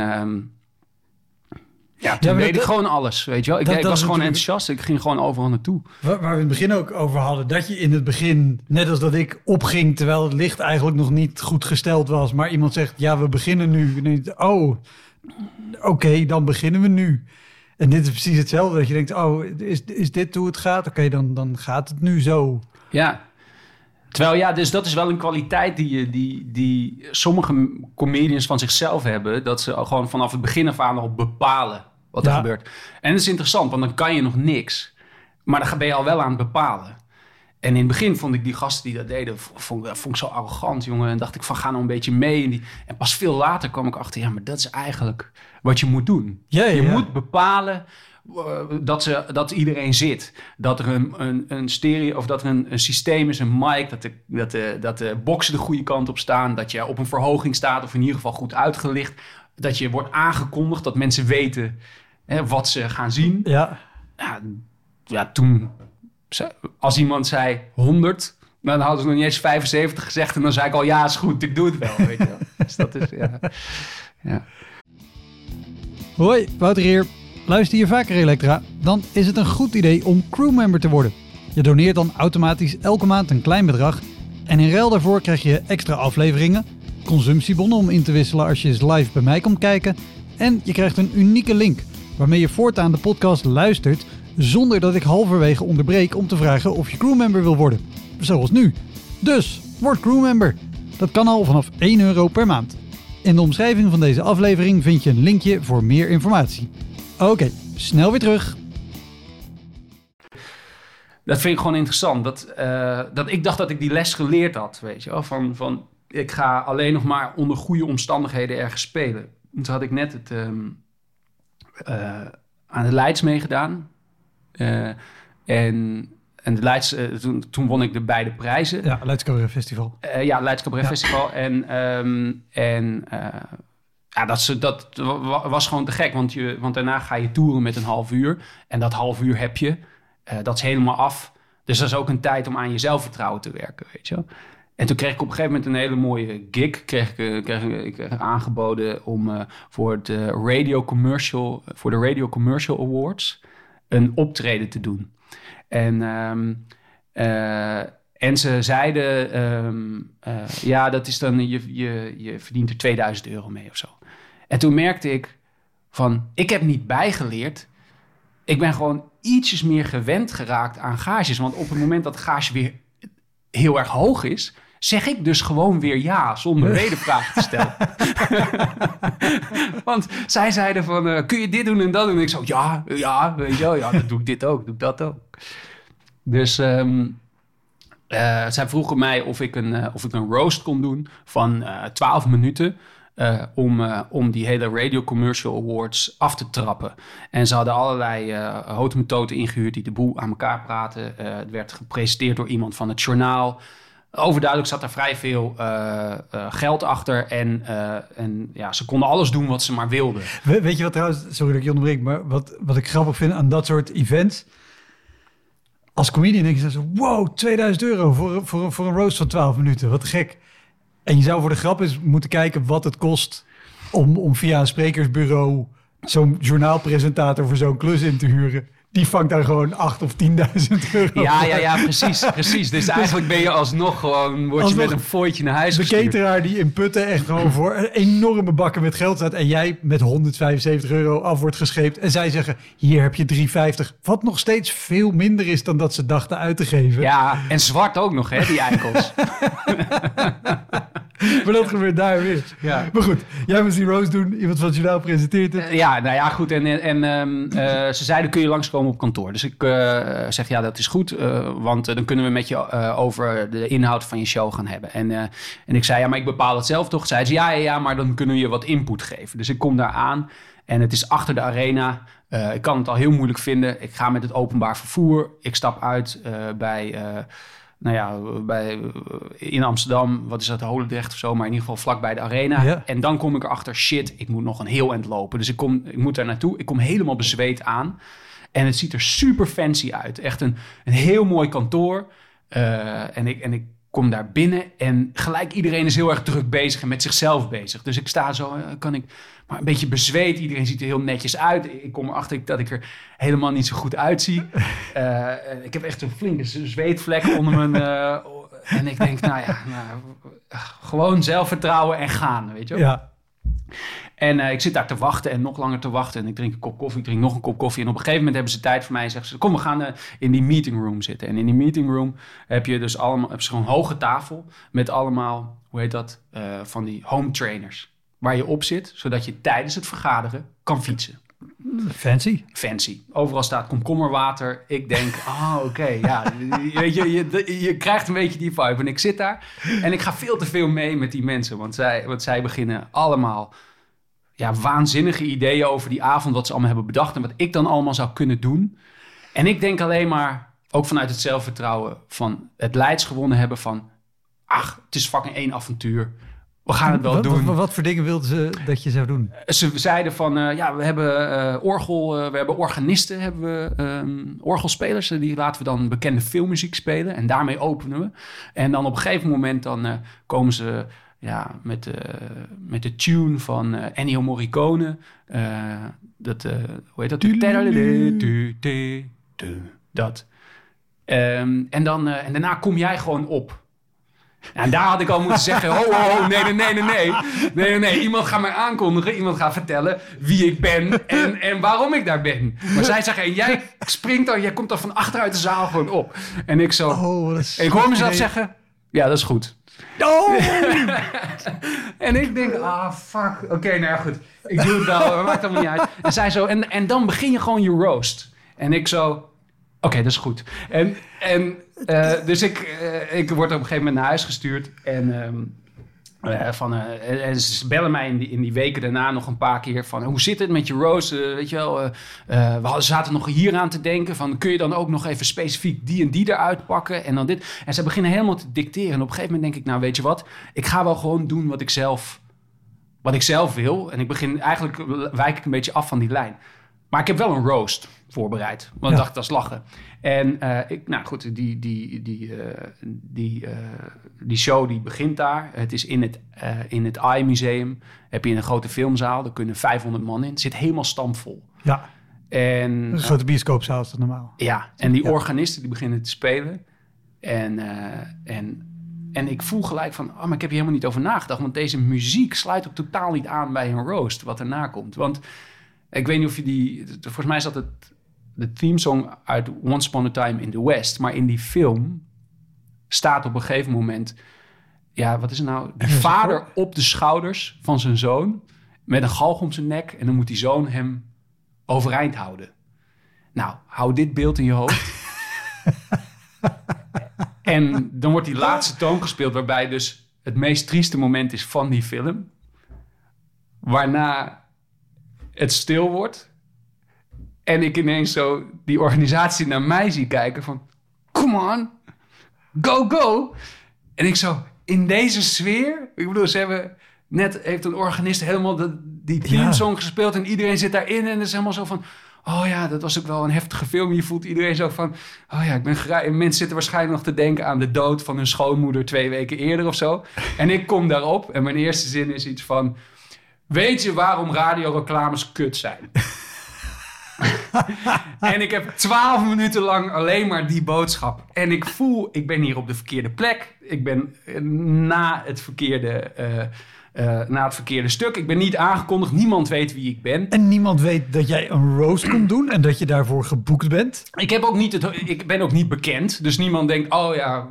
toen weet ik gewoon alles, weet je wel. Ik was gewoon enthousiast. Ik ging gewoon overal naartoe. Waar we in het begin ook over hadden. Dat je in het begin, net als dat ik opging... terwijl het licht eigenlijk nog niet goed gesteld was. Maar iemand zegt, ja, we beginnen nu. Oh, oké, dan beginnen we nu. En dit is precies hetzelfde. Dat je denkt, oh, is dit hoe het gaat? Oké, dan gaat het nu zo. Ja. Terwijl dus dat is wel een kwaliteit die sommige comedians van zichzelf hebben. Dat ze gewoon vanaf het begin af aan al bepalen wat er gebeurt. En dat is interessant, want dan kan je nog niks. Maar dan ben je al wel aan het bepalen. En in het begin vond ik die gasten die dat deden, vond ik zo arrogant, jongen. En dacht ik van, ga nou een beetje mee. En pas veel later kwam ik achter, ja, maar dat is eigenlijk wat je moet doen. Je moet bepalen dat iedereen zit. Dat er een stereo of dat er een systeem is, een mic, dat de boxen de goede kant op staan, dat je op een verhoging staat of in ieder geval goed uitgelicht. Dat je wordt aangekondigd, dat mensen weten wat ze gaan zien. Ja, toen... Als iemand zei 100, dan hadden ze nog niet eens 75 gezegd. En dan zei ik al, ja, is goed, ik doe het wel. Weet je wel. Dus dat is, ja. Hoi, Wouter hier. Luister je vaker Elektra? Dan is het een goed idee om crewmember te worden. Je doneert dan automatisch elke maand een klein bedrag. En in ruil daarvoor krijg je extra afleveringen, consumptiebonnen om in te wisselen als je eens live bij mij komt kijken. En je krijgt een unieke link waarmee je voortaan de podcast luistert zonder dat ik halverwege onderbreek om te vragen of je crewmember wil worden. Zoals nu. Dus, word crewmember. Dat kan al vanaf €1 per maand. In de omschrijving van deze aflevering vind je een linkje voor meer informatie. Oké, snel weer terug. Dat vind ik gewoon interessant. Dat ik dacht dat ik die les geleerd had, weet je wel. Van ik ga alleen nog maar onder goede omstandigheden ergens spelen. En toen had ik net aan de Leids meegedaan. En de Leids, toen won ik de beide prijzen. Ja, Leids Cabaret Festival. Leids Cabaret Festival. Dat was gewoon te gek. Want daarna ga je toeren met een half uur. En dat half uur heb je. Dat is helemaal af. Dus dat is ook een tijd om aan je zelfvertrouwen te werken, weet je wel. En toen kreeg ik op een gegeven moment een hele mooie gig. Ik aangeboden om voor de Radio Commercial Awards een optreden te doen. En ze zeiden, dat is dan, je verdient er €2000 mee of zo. En toen merkte ik van, ik heb niet bijgeleerd. Ik ben gewoon ietsjes meer gewend geraakt aan gages. Want op het moment dat de gage weer heel erg hoog is, zeg ik dus gewoon weer ja, zonder wedervraag te stellen. Want zij zeiden van, kun je dit doen en dat doen? En ik zo, ja, weet je wel, ja, dan doe ik dit ook, doe ik dat ook. Dus zij vroegen mij of ik een roast kon doen van 12 minuten... om die hele Radio Commercial Awards af te trappen. En ze hadden allerlei hotemethoten ingehuurd die de boel aan elkaar praten. Het werd gepresenteerd door iemand van het journaal. Overduidelijk zat er vrij veel geld achter. En ze konden alles doen wat ze maar wilden. Weet je wat trouwens, sorry dat ik je onderbreek, maar wat ik grappig vind aan dat soort events. Als comedian denk je zo, wow, €2000 voor een roast van 12 minuten. Wat gek. En je zou voor de grap eens moeten kijken wat het kost om via een sprekersbureau zo'n journaalpresentator voor zo'n klus in te huren. Die vangt daar gewoon 8 of 10.000 euro. Ja, precies. Dus eigenlijk ben je alsnog gewoon... word je met een fooitje naar huis gestuurd. De cateraar die in Putten echt gewoon voor enorme bakken met geld staat... en jij met 175 euro af wordt gescheept... en zij zeggen, hier heb je 3,50. Wat nog steeds veel minder is dan dat ze dachten uit te geven. Ja, en zwart ook nog, hè, die eikels. Maar dat gebeurt daar weer. Ja. Maar goed, jij moest die roast doen. Iemand van het journaal presenteert het. Ja, nou ja, goed. En ze zeiden, kun je langskomen op kantoor? Dus ik zeg, ja, dat is goed. Want dan kunnen we met je over de inhoud van je show gaan hebben. En ik zei, ja, maar ik bepaal het zelf toch? Zei ze, ja, maar dan kunnen we je wat input geven. Dus ik kom daar aan en het is achter de arena. Ik kan het al heel moeilijk vinden. Ik ga met het openbaar vervoer. Ik stap uit in Amsterdam, wat is dat, Holendrecht of zo, maar in ieder geval vlak bij de arena. Ja. En dan kom ik erachter, shit, ik moet nog een heel eind lopen. Dus ik moet daar naartoe. Ik kom helemaal bezweet aan. En het ziet er super fancy uit. Echt een heel mooi kantoor. En ik kom daar binnen en gelijk iedereen is heel erg druk bezig en met zichzelf bezig. Dus ik sta zo, kan ik maar een beetje bezweet. Iedereen ziet er heel netjes uit. Ik kom erachter dat ik er helemaal niet zo goed uitzie. Ik heb echt een flinke zweetvlek onder mijn... en ik denk, gewoon zelfvertrouwen en gaan, weet je wel? Ja. En ik zit daar te wachten en nog langer te wachten. En ik drink een kop koffie, ik drink nog een kop koffie. En op een gegeven moment hebben ze tijd voor mij. En zeggen ze, kom, we gaan in die meeting room zitten. En in die meeting room heb je dus allemaal... heb je zo'n hoge tafel met allemaal, hoe heet dat? Van die home trainers. Waar je op zit, zodat je tijdens het vergaderen kan fietsen. Fancy. Overal staat komkommerwater. Ik denk, oké, ja. Weet je krijgt een beetje die vibe. En ik zit daar en ik ga veel te veel mee met die mensen. Want zij beginnen allemaal waanzinnige ideeën over die avond. Wat ze allemaal hebben bedacht en wat ik dan allemaal zou kunnen doen. En ik denk alleen maar, ook vanuit het zelfvertrouwen van het Leids gewonnen hebben van... het is fucking 1 avontuur. We gaan het wel doen. Wat voor dingen wilden ze dat je zou doen? Ze zeiden van, we hebben orgel, we hebben organisten, hebben we orgelspelers. Die laten we dan bekende filmmuziek spelen. En daarmee openen we. En dan op een gegeven moment dan komen ze met de tune van Ennio Morricone. Hoe heet dat? Dat. En daarna kom jij gewoon op. En daar had ik al moeten zeggen, nee. Iemand gaat mij aankondigen, iemand gaat vertellen wie ik ben en waarom ik daar ben. Maar zij zeggen, en jij springt dan, jij komt dan van achteruit de zaal gewoon op. En ik zo, en ik hoor mezelf zeggen, ja, dat is goed. En ik denk, fuck, oké, goed. Ik doe het wel, maar maakt allemaal niet uit. En zij zo, en dan begin je gewoon je roast. En ik zo, oké, dat is goed. Dus ik word op een gegeven moment naar huis gestuurd. En ze bellen mij in die weken daarna nog een paar keer van... hoe zit het met je roast? Weet je wel, we zaten nog hier aan te denken van... kun je dan ook nog even specifiek die en die eruit pakken? En dan dit. En ze beginnen helemaal te dicteren. En op een gegeven moment denk ik, nou weet je wat? Ik ga wel gewoon doen wat ik zelf wil. En eigenlijk wijk ik een beetje af van die lijn. Maar ik heb wel een roast voorbereid. Want ik dacht, dat is lachen. En die show die begint daar. Het is in het AI Museum. Heb je een grote filmzaal. Daar kunnen 500 man in. Het zit helemaal stampvol. Ja. En een grote bioscoopzaal is dat normaal. Ja, en die organisten die beginnen te spelen. En ik voel gelijk van... maar ik heb hier helemaal niet over nagedacht. Want deze muziek sluit ook totaal niet aan bij een roast. Wat erna komt. Want... ik weet niet of je volgens mij is dat de themesong uit Once Upon a Time in the West. Maar in die film staat op een gegeven moment... wat is het nou? Die vader op de schouders van zijn zoon... met een galg om zijn nek. En dan moet die zoon hem overeind houden. Nou, hou dit beeld in je hoofd. En dan wordt die laatste toon gespeeld... waarbij dus het meest trieste moment is van die film. Waarna... het stil wordt. En ik ineens zo die organisatie naar mij zie kijken van... come on, go. En ik zo, in deze sfeer... ik bedoel, heeft een organist helemaal die teamsong gespeeld... en iedereen zit daarin en het is helemaal zo van... dat was ook wel een heftige film. Je voelt iedereen zo van... ik ben geraakt. En mensen zitten waarschijnlijk nog te denken... aan de dood van hun schoonmoeder 2 weken eerder of zo. En ik kom daarop en mijn eerste zin is iets van... weet je waarom radioreclames kut zijn? En ik heb 12 minuten lang alleen maar die boodschap. En ik voel, ik ben hier op de verkeerde plek. Ik ben na het verkeerde stuk. Ik ben niet aangekondigd. Niemand weet wie ik ben. En niemand weet dat jij een roast komt doen en dat je daarvoor geboekt bent. Ik ben ook niet bekend. Dus niemand denkt, oh ja...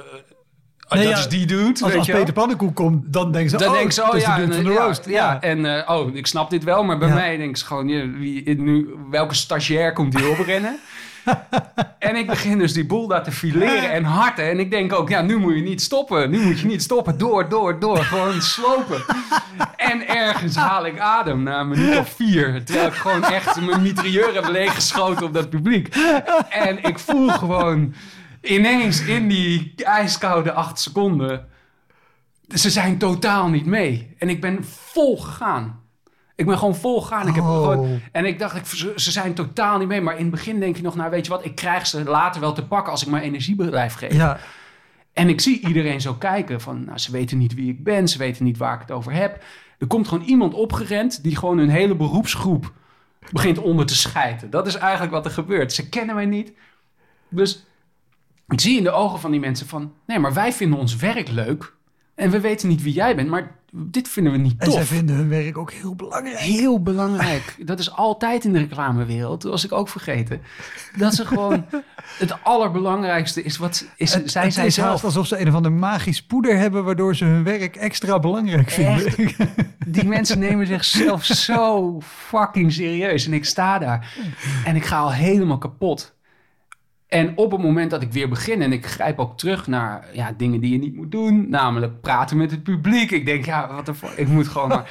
dat is die dude. Als Peter Pannenkoek komt, dan denken ze... dat is de dude van de roast. Ja. En ik snap dit wel. Maar bij mij denken ze gewoon... welke stagiair komt hier oprennen? En ik begin dus die boel daar te fileren en harten. En ik denk ook, nu moet je niet stoppen. Nu moet je niet stoppen. Door. Gewoon slopen. En ergens haal ik adem na een minuut of 4. Terwijl ik gewoon echt mijn mitrailleur heb leeggeschoten op dat publiek. En ik voel gewoon... ineens in die ijskoude 8 seconden... ze zijn totaal niet mee. En ik ben vol gegaan. Ik ben gewoon vol gegaan. En ik dacht, ze zijn totaal niet mee. Maar in het begin denk je nog, weet je wat... ik krijg ze later wel te pakken als ik mijn energie blijf geven. Ja. En ik zie iedereen zo kijken van... ze weten niet wie ik ben. Ze weten niet waar ik het over heb. Er komt gewoon iemand opgerend... die gewoon hun hele beroepsgroep begint onder te schijten. Dat is eigenlijk wat er gebeurt. Ze kennen mij niet. Dus... ik zie in de ogen van die mensen van... nee, maar wij vinden ons werk leuk. En we weten niet wie jij bent, maar dit vinden we niet tof. En zij vinden hun werk ook heel belangrijk. Heel belangrijk. Dat is altijd in de reclamewereld. Dat was ik ook vergeten. Dat ze gewoon... het allerbelangrijkste is wat... zij is zelf. Haast alsof ze een of ander magisch poeder hebben... waardoor ze hun werk extra belangrijk vinden. Echt, die mensen nemen zichzelf zo fucking serieus. En ik sta daar. En ik ga al helemaal kapot. En op het moment dat ik weer begin... en ik grijp ook terug naar dingen die je niet moet doen... namelijk praten met het publiek. Ik denk, ik moet gewoon maar...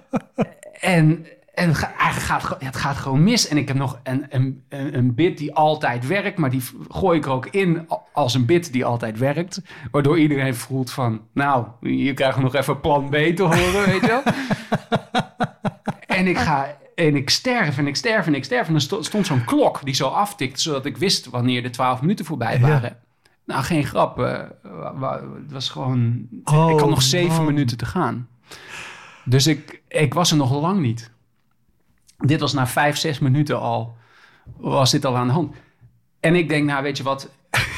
en het gaat gewoon mis. En ik heb nog een bit die altijd werkt... maar die gooi ik er ook in als een bit die altijd werkt... waardoor iedereen voelt van... je krijgt nog even plan B te horen, weet je wel? En ik ga... en ik sterf. En er stond zo'n klok die zo aftikte... zodat ik wist wanneer de 12 minuten voorbij waren. Ja. Geen grap. Het was gewoon... ik had nog 7 minuten te gaan. Dus ik was er nog lang niet. Dit was na 5-6 minuten al... was dit al aan de hand. En ik denk, weet je wat...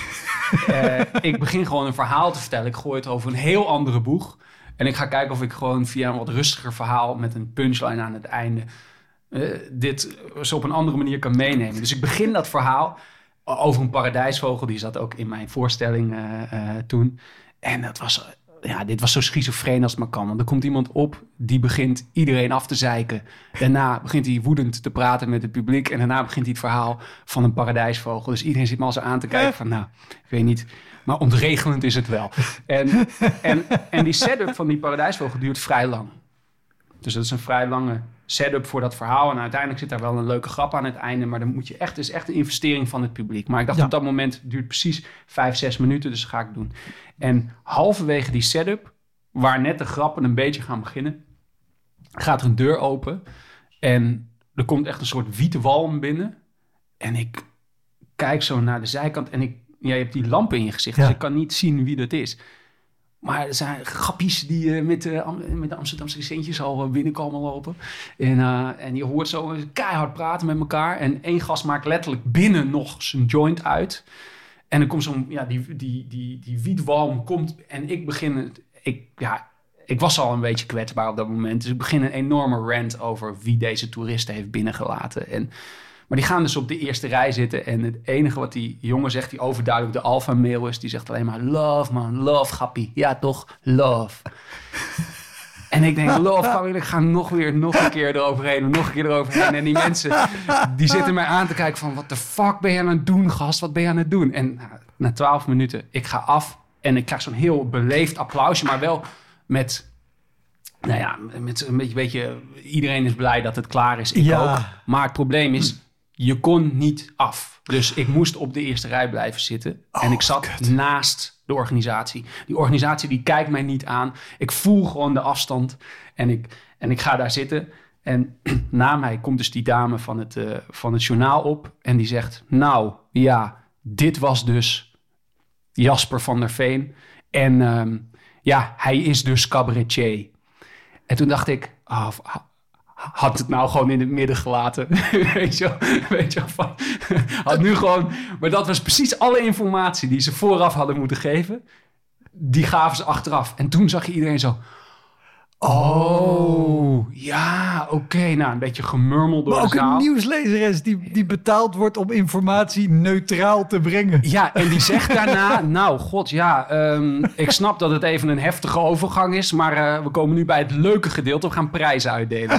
ik begin gewoon een verhaal te vertellen. Ik gooi het over een heel andere boeg. En ik ga kijken of ik gewoon via een wat rustiger verhaal... met een punchline aan het einde... dit zo op een andere manier kan meenemen. Dus ik begin dat verhaal over een paradijsvogel. Die zat ook in mijn voorstelling toen. En dit was zo schizofreen als het maar kan. Want er komt iemand op, die begint iedereen af te zeiken. Daarna begint hij woedend te praten met het publiek. En daarna begint hij het verhaal van een paradijsvogel. Dus iedereen zit me al zo aan te kijken van... ik weet niet, maar ontregelend is het wel. En die setup van die paradijsvogel duurt vrij lang. Dus dat is een vrij lange setup voor dat verhaal. En uiteindelijk zit daar wel een leuke grap aan het einde. Maar dan moet je echt... het is echt een investering van het publiek. Maar ik dacht op dat moment... het duurt precies 5-6 minuten. Dus dat ga ik doen. En halverwege die setup... waar net de grappen een beetje gaan beginnen... gaat er een deur open. En er komt echt een soort witte walm binnen. En ik kijk zo naar de zijkant. En je hebt die lamp in je gezicht. Dus ik kan niet zien wie dat is. Maar er zijn grappies die met de Amsterdamse centjes al binnenkomen lopen. En je hoort zo keihard praten met elkaar. En één gast maakt letterlijk binnen nog zijn joint uit. En dan komt zo'n... die wietwalm komt. En ik begin... Ik was al een beetje kwetsbaar op dat moment. Dus ik begin een enorme rant over wie deze toeristen heeft binnengelaten. Maar die gaan dus op de eerste rij zitten. En het enige wat die jongen zegt, die overduidelijk de alpha male is... die zegt alleen maar, love man, love grappie. Ja toch, love. En ik denk, love grappie, ik ga nog een keer eroverheen. En die mensen, die zitten mij aan te kijken van... wat de fuck ben je aan het doen, gast? Wat ben je aan het doen? En na 12 minuten, ik ga af... en ik krijg zo'n heel beleefd applausje... maar wel met... met een beetje... iedereen is blij dat het klaar is. Ik ook. Maar het probleem is... je kon niet af. Dus ik moest op de eerste rij blijven zitten. En ik zat naast de organisatie. Die organisatie die kijkt mij niet aan. Ik voel gewoon de afstand. En ik ga daar zitten. En na mij komt dus die dame van het journaal op. En die zegt... dit was dus Jasper van der Veen. En hij is dus cabaretier. En toen dacht ik... had het nou gewoon in het midden gelaten. weet je wel, had nu gewoon... Maar dat was precies alle informatie die ze vooraf hadden moeten geven. Die gaven ze achteraf. En toen zag je iedereen zo... Oh, ja, oké. Nou, een beetje gemurmeld door maar de ook zaal. een nieuwslezeres die betaald wordt om informatie neutraal te brengen. Ja, en die zegt daarna... Nou, god, ja, ik snap dat het even een heftige overgang is... maar we komen nu bij het leuke gedeelte. We gaan prijzen uitdelen.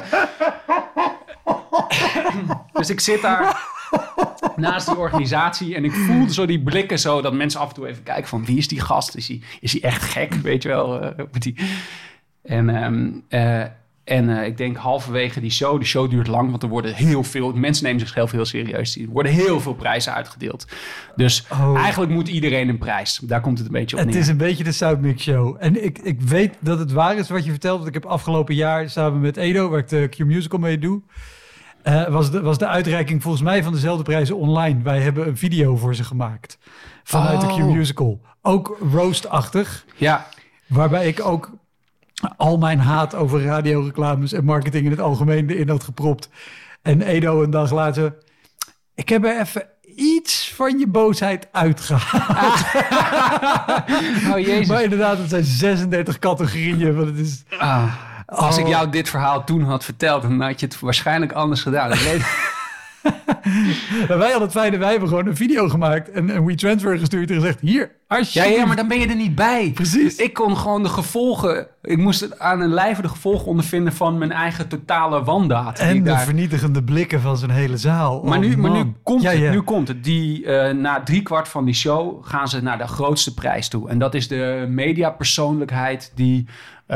Dus ik zit daar naast die organisatie... en ik voelde zo die blikken zo... dat mensen af en toe even kijken van... wie is die gast? Is hij echt gek? Weet je wel? Met die... En ik denk halverwege die show duurt lang, want er worden heel veel... Mensen nemen zichzelf heel serieus. Er worden heel veel prijzen uitgedeeld. Dus eigenlijk moet iedereen een prijs. Daar komt het een beetje op neer. Het is een beetje de Soundmix Show. En ik weet dat het waar is wat je vertelt. Want ik heb afgelopen jaar samen met Edo, waar ik de Q-Musical mee doe... was de uitreiking volgens mij van dezelfde prijzen online. Wij hebben een video voor ze gemaakt. Vanuit de Q-Musical. Ook roast-achtig. Ja. Waarbij ik ook... al mijn haat over radioreclames en marketing in het algemeen erin had gepropt. En Edo een dag later... Ik heb er even iets van je boosheid uitgehaald. Oh, jezus. Maar inderdaad, het zijn 36 categorieën. Want het is... Als ik jou dit verhaal toen had verteld... dan had je het waarschijnlijk anders gedaan. Wij hadden het fijne, wij hebben gewoon een video gemaakt... en een WeTransfer gestuurd en gezegd... hier, alsjeblieft. Ja, maar dan ben je er niet bij. Precies. Ik kon gewoon de gevolgen... Ik moest aan een lijve de gevolgen ondervinden... van mijn eigen totale wandaad. En de vernietigende blikken van zijn hele zaal. Maar nu komt het. Ja. Nu komt het. Na 3/4 van die show... gaan ze naar de grootste prijs toe. En dat is de mediapersoonlijkheid... die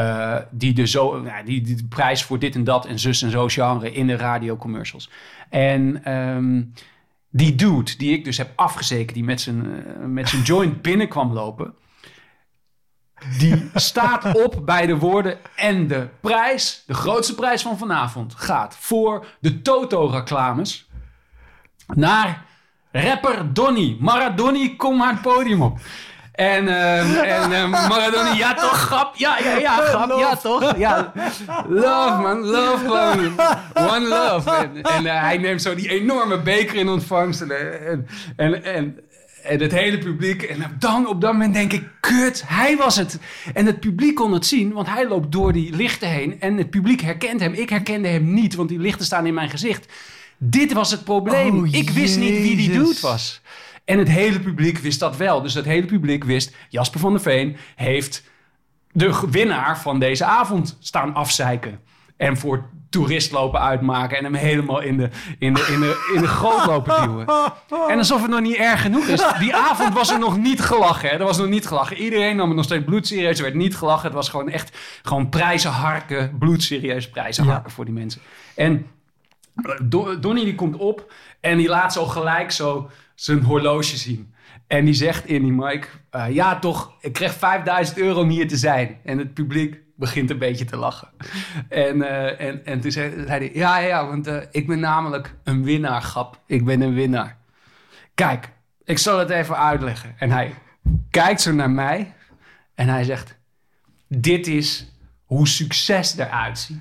de prijs voor dit en dat... en zus en zo genre... in de radiocommercials. En die dude die ik dus heb afgezeken... die met zijn joint binnen kwam lopen... die staat op bij de woorden... en de prijs, de grootste prijs van vanavond... gaat voor de Toto-reclames... naar rapper Donny. Maradoni, kom maar het podium op. En Maradoni, ja toch, grap? Ja, grap, ja toch? Ja. Love, man, love, gewoon. One love. En hij neemt zo die enorme beker in ontvangst. En het hele publiek. En dan op dat moment denk ik, kut, hij was het. En het publiek kon het zien, want hij loopt door die lichten heen. En het publiek herkent hem. Ik herkende hem niet, want die lichten staan in mijn gezicht. Dit was het probleem. Ik wist niet wie die dude was. En het hele publiek wist dat wel. Dus het hele publiek wist... Jasper van der Veen heeft de winnaar van deze avond staan afzeiken. En voor toerist lopen uitmaken... en hem helemaal in de goot lopen duwen. En alsof het nog niet erg genoeg is. Die avond was er nog niet gelachen. Hè? Er was nog niet gelachen. Iedereen nam het nog steeds bloedserieus. Er werd niet gelachen. Het was gewoon echt prijzen harken. Bloedserieus prijzen harken voor die mensen. En Donnie die komt op... en die laat zo gelijk zo... zijn horloge zien. En die zegt in die mic... ja toch, ik kreeg €5.000 om hier te zijn. En het publiek begint een beetje te lachen. En toen zei hij... Ja, want ik ben namelijk een winnaar, grap. Ik ben een winnaar. Kijk, ik zal het even uitleggen. En hij kijkt zo naar mij... en hij zegt... Dit is hoe succes eruit ziet.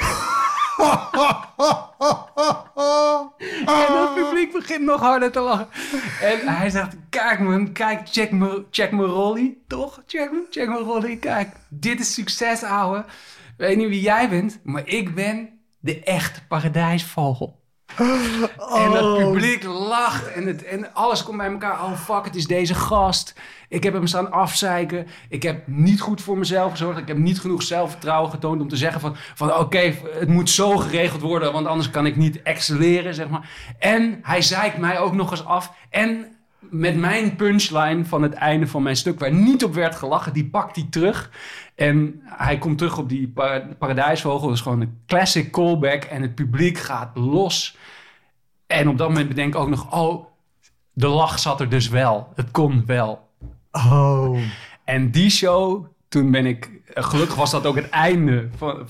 En het publiek begint nog harder te lachen. En hij zegt, kijk man, check mijn rollie. Toch? Check mijn rollie, kijk. Dit is succes, ouwe. Weet niet wie jij bent, maar ik ben de echte paradijsvogel. En het publiek lacht en alles komt bij elkaar. Oh fuck, het is deze gast. Ik heb hem staan afzeiken. Ik heb niet goed voor mezelf gezorgd. Ik heb niet genoeg zelfvertrouwen getoond om te zeggen van oké, het moet zo geregeld worden, want anders kan ik niet excelleren, zeg maar. En hij zeikt mij ook nog eens af. En met mijn punchline van het einde van mijn stuk, waar niet op werd gelachen, die pakt hij terug. En hij komt terug op die paradijsvogel. Dat is gewoon een classic callback. En het publiek gaat los. En op dat moment bedenk ik ook nog... oh, de lach zat er dus wel. Het kon wel. Oh. En die show, toen ben ik... gelukkig was dat ook het einde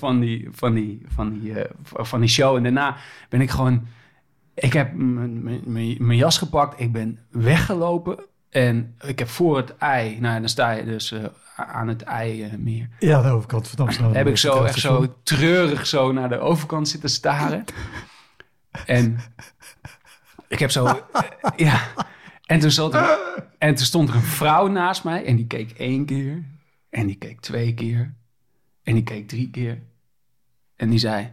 van die show. En daarna ben ik gewoon... ik heb mijn jas gepakt. Ik ben weggelopen. En ik heb voor het ei... nou, dan sta je dus... aan het IJmeer. Ja, de overkant van Amsterdam. Heb ik zo echt zo treurig zo naar de overkant zitten staren. En ik heb zo... ja. En toen stond er een vrouw naast mij. En die keek 1 keer. En die keek 2 keer. En die keek 3 keer. En die zei...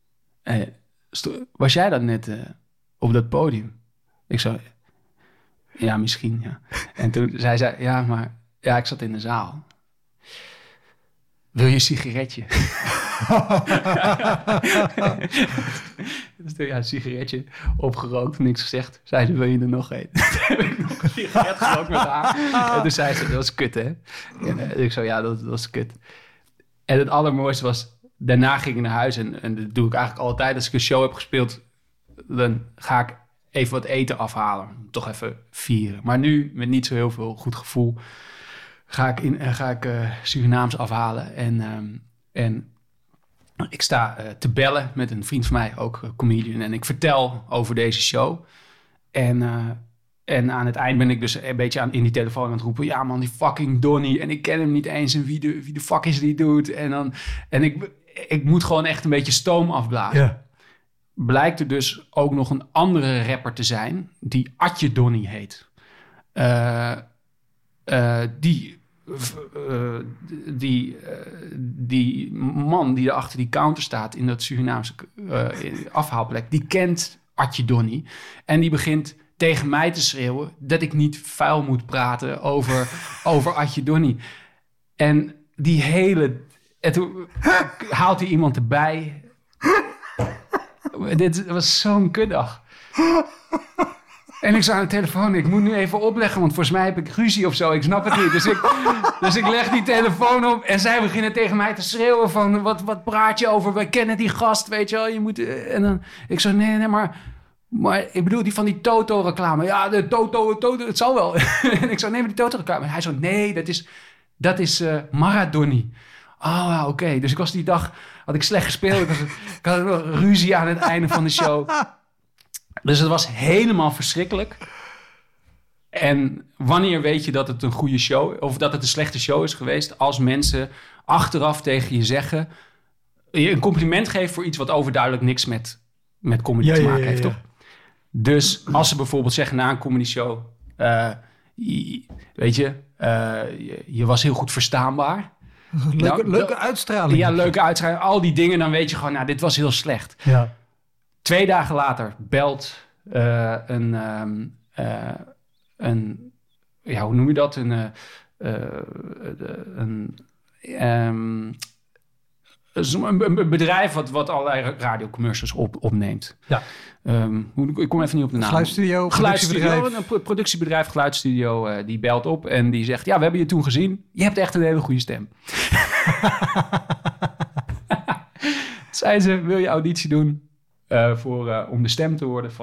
was jij dan net op dat podium? Ik zo... Ja, misschien, ja. En toen zei zij... Ja, ik zat in de zaal. Wil je een sigaretje? Dus een sigaretje opgerookt, niks gezegd. Zei ze, wil je er nog een? Toen heb ik nog een sigaret gerookt met haar. En toen zei ze, dat was kut, hè? En ik zo, ja, dat was kut. En het allermooiste was, daarna ging ik naar huis. En dat doe ik eigenlijk altijd. Als ik een show heb gespeeld, dan ga ik even wat eten afhalen. Toch even vieren. Maar nu, met niet zo heel veel goed gevoel, ga ik Surinaams afhalen. En ik sta te bellen met een vriend van mij, ook comedian. En ik vertel over deze show. En aan het eind ben ik dus een beetje in die telefoon aan het roepen... ja man, die fucking Donnie. En ik ken hem niet eens. En wie de fuck is die dude? En ik moet gewoon echt een beetje stoom afblazen. Ja. Blijkt er dus ook nog een andere rapper te zijn... die Atje Donnie heet. Die man die er achter die counter staat in dat Surinaamse afhaalplek, die kent Atje Donnie. En die begint tegen mij te schreeuwen dat ik niet vuil moet praten over Atje Donnie. En en toen haalt hij iemand erbij. Dit was zo'n kutdag. En ik zei aan de telefoon, ik moet nu even opleggen, want volgens mij heb ik ruzie of zo. Ik snap het niet. Dus ik leg die telefoon op en zij beginnen tegen mij te schreeuwen van, wat praat je over? We kennen die gast, weet je wel. Je moet, en dan, ik zei, nee, maar ik bedoel die van die Toto-reclame. Ja, de Toto, het zal wel. En ik zei, nee, maar die Toto-reclame. En hij zei, nee, dat is Maradoni. Oh, oké. Dus ik was die dag, had ik slecht gespeeld. Ik had ruzie aan het einde van de show. Dus het was helemaal verschrikkelijk. En wanneer weet je dat het een goede show... of dat het een slechte show is geweest... als mensen achteraf tegen je zeggen... je een compliment geeft voor iets... wat overduidelijk niks met comedy te maken heeft, toch? Dus als ze bijvoorbeeld zeggen na een comedy show... weet je, je was heel goed verstaanbaar... Leuke uitstraling. Ja, leuke uitstraling. Al die dingen, dan weet je gewoon... nou, dit was heel slecht. Ja. 2 dagen later belt hoe noem je dat? Een bedrijf wat allerlei radiocommercials opneemt. Ja. Ik kom even niet op de naam. Geluidsstudio, een productiebedrijf, geluidsstudio, die belt op en die zegt... ja, we hebben je toen gezien. Je hebt echt een hele goede stem. Zei ze, wil je auditie doen? Om de stem te worden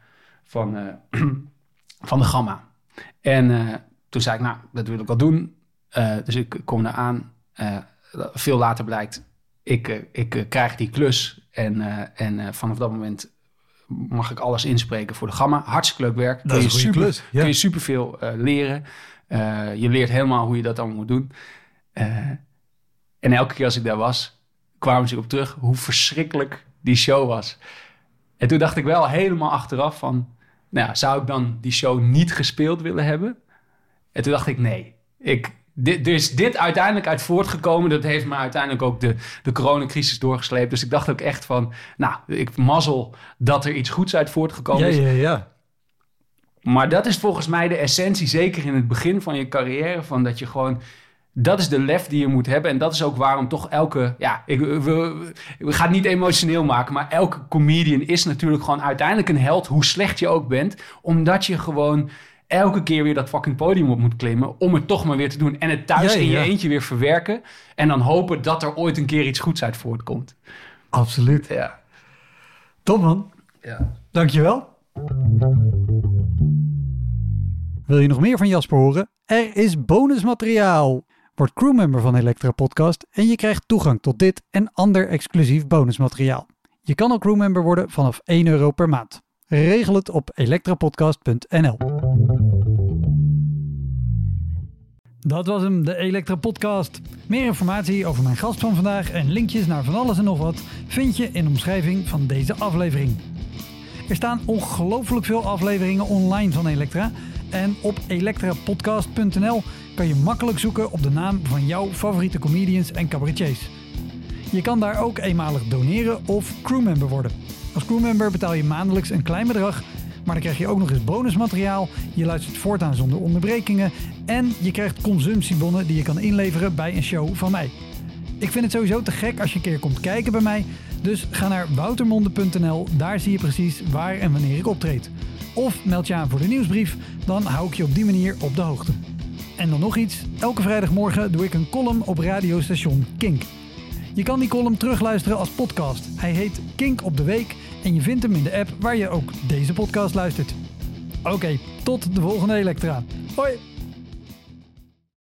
van de Gamma. En toen zei ik, nou, dat wil ik wel doen. Dus ik kom daar aan. Veel later blijkt, ik krijg die klus. En vanaf dat moment mag ik alles inspreken voor de Gamma. Hartstikke leuk werk. Dat is een goede klus. Ja. Kun je superveel leren. Je leert helemaal hoe je dat allemaal moet doen. En elke keer als ik daar was, kwamen ze op terug hoe verschrikkelijk die show was. En toen dacht ik wel helemaal achteraf van... nou ja, zou ik dan die show niet gespeeld willen hebben? En toen dacht ik, nee. Er is dit uiteindelijk uit voortgekomen. Dat heeft me uiteindelijk ook de coronacrisis doorgesleept. Dus ik dacht ook echt van... nou, ik mazzel dat er iets goeds uit voortgekomen is. Ja. Maar dat is volgens mij de essentie, zeker in het begin van je carrière... van dat je gewoon... dat is de lef die je moet hebben. En dat is ook waarom toch elke... ja, we gaan het niet emotioneel maken... maar elke comedian is natuurlijk gewoon uiteindelijk een held... hoe slecht je ook bent. Omdat je gewoon elke keer weer dat fucking podium op moet klimmen... om het toch maar weer te doen. En het thuis in je eentje weer verwerken. En dan hopen dat er ooit een keer iets goeds uit voortkomt. Absoluut. Ja. Top, man. Ja. Dankjewel. Wil je nog meer van Jasper horen? Er is bonusmateriaal. Word crewmember van Elektra Podcast en je krijgt toegang tot dit en ander exclusief bonusmateriaal. Je kan ook crewmember worden vanaf €1 per maand. Regel het op elektrapodcast.nl. Dat was hem, de Elektra Podcast. Meer informatie over mijn gast van vandaag en linkjes naar van alles en nog wat vind je in de omschrijving van deze aflevering. Er staan ongelooflijk veel afleveringen online van Elektra. En op elektrapodcast.nl kan je makkelijk zoeken op de naam van jouw favoriete comedians en cabaretiers. Je kan daar ook eenmalig doneren of crewmember worden. Als crewmember betaal je maandelijks een klein bedrag, maar dan krijg je ook nog eens bonusmateriaal. Je luistert voortaan zonder onderbrekingen en je krijgt consumptiebonnen die je kan inleveren bij een show van mij. Ik vind het sowieso te gek als je een keer komt kijken bij mij, dus ga naar woutermonde.nl, daar zie je precies waar en wanneer ik optreed. Of meld je aan voor de nieuwsbrief, dan hou ik je op die manier op de hoogte. En dan nog iets, elke vrijdagmorgen doe ik een column op radiostation Kink. Je kan die column terugluisteren als podcast. Hij heet Kink op de Week en je vindt hem in de app waar je ook deze podcast luistert. Oké, tot de volgende Elektra. Hoi!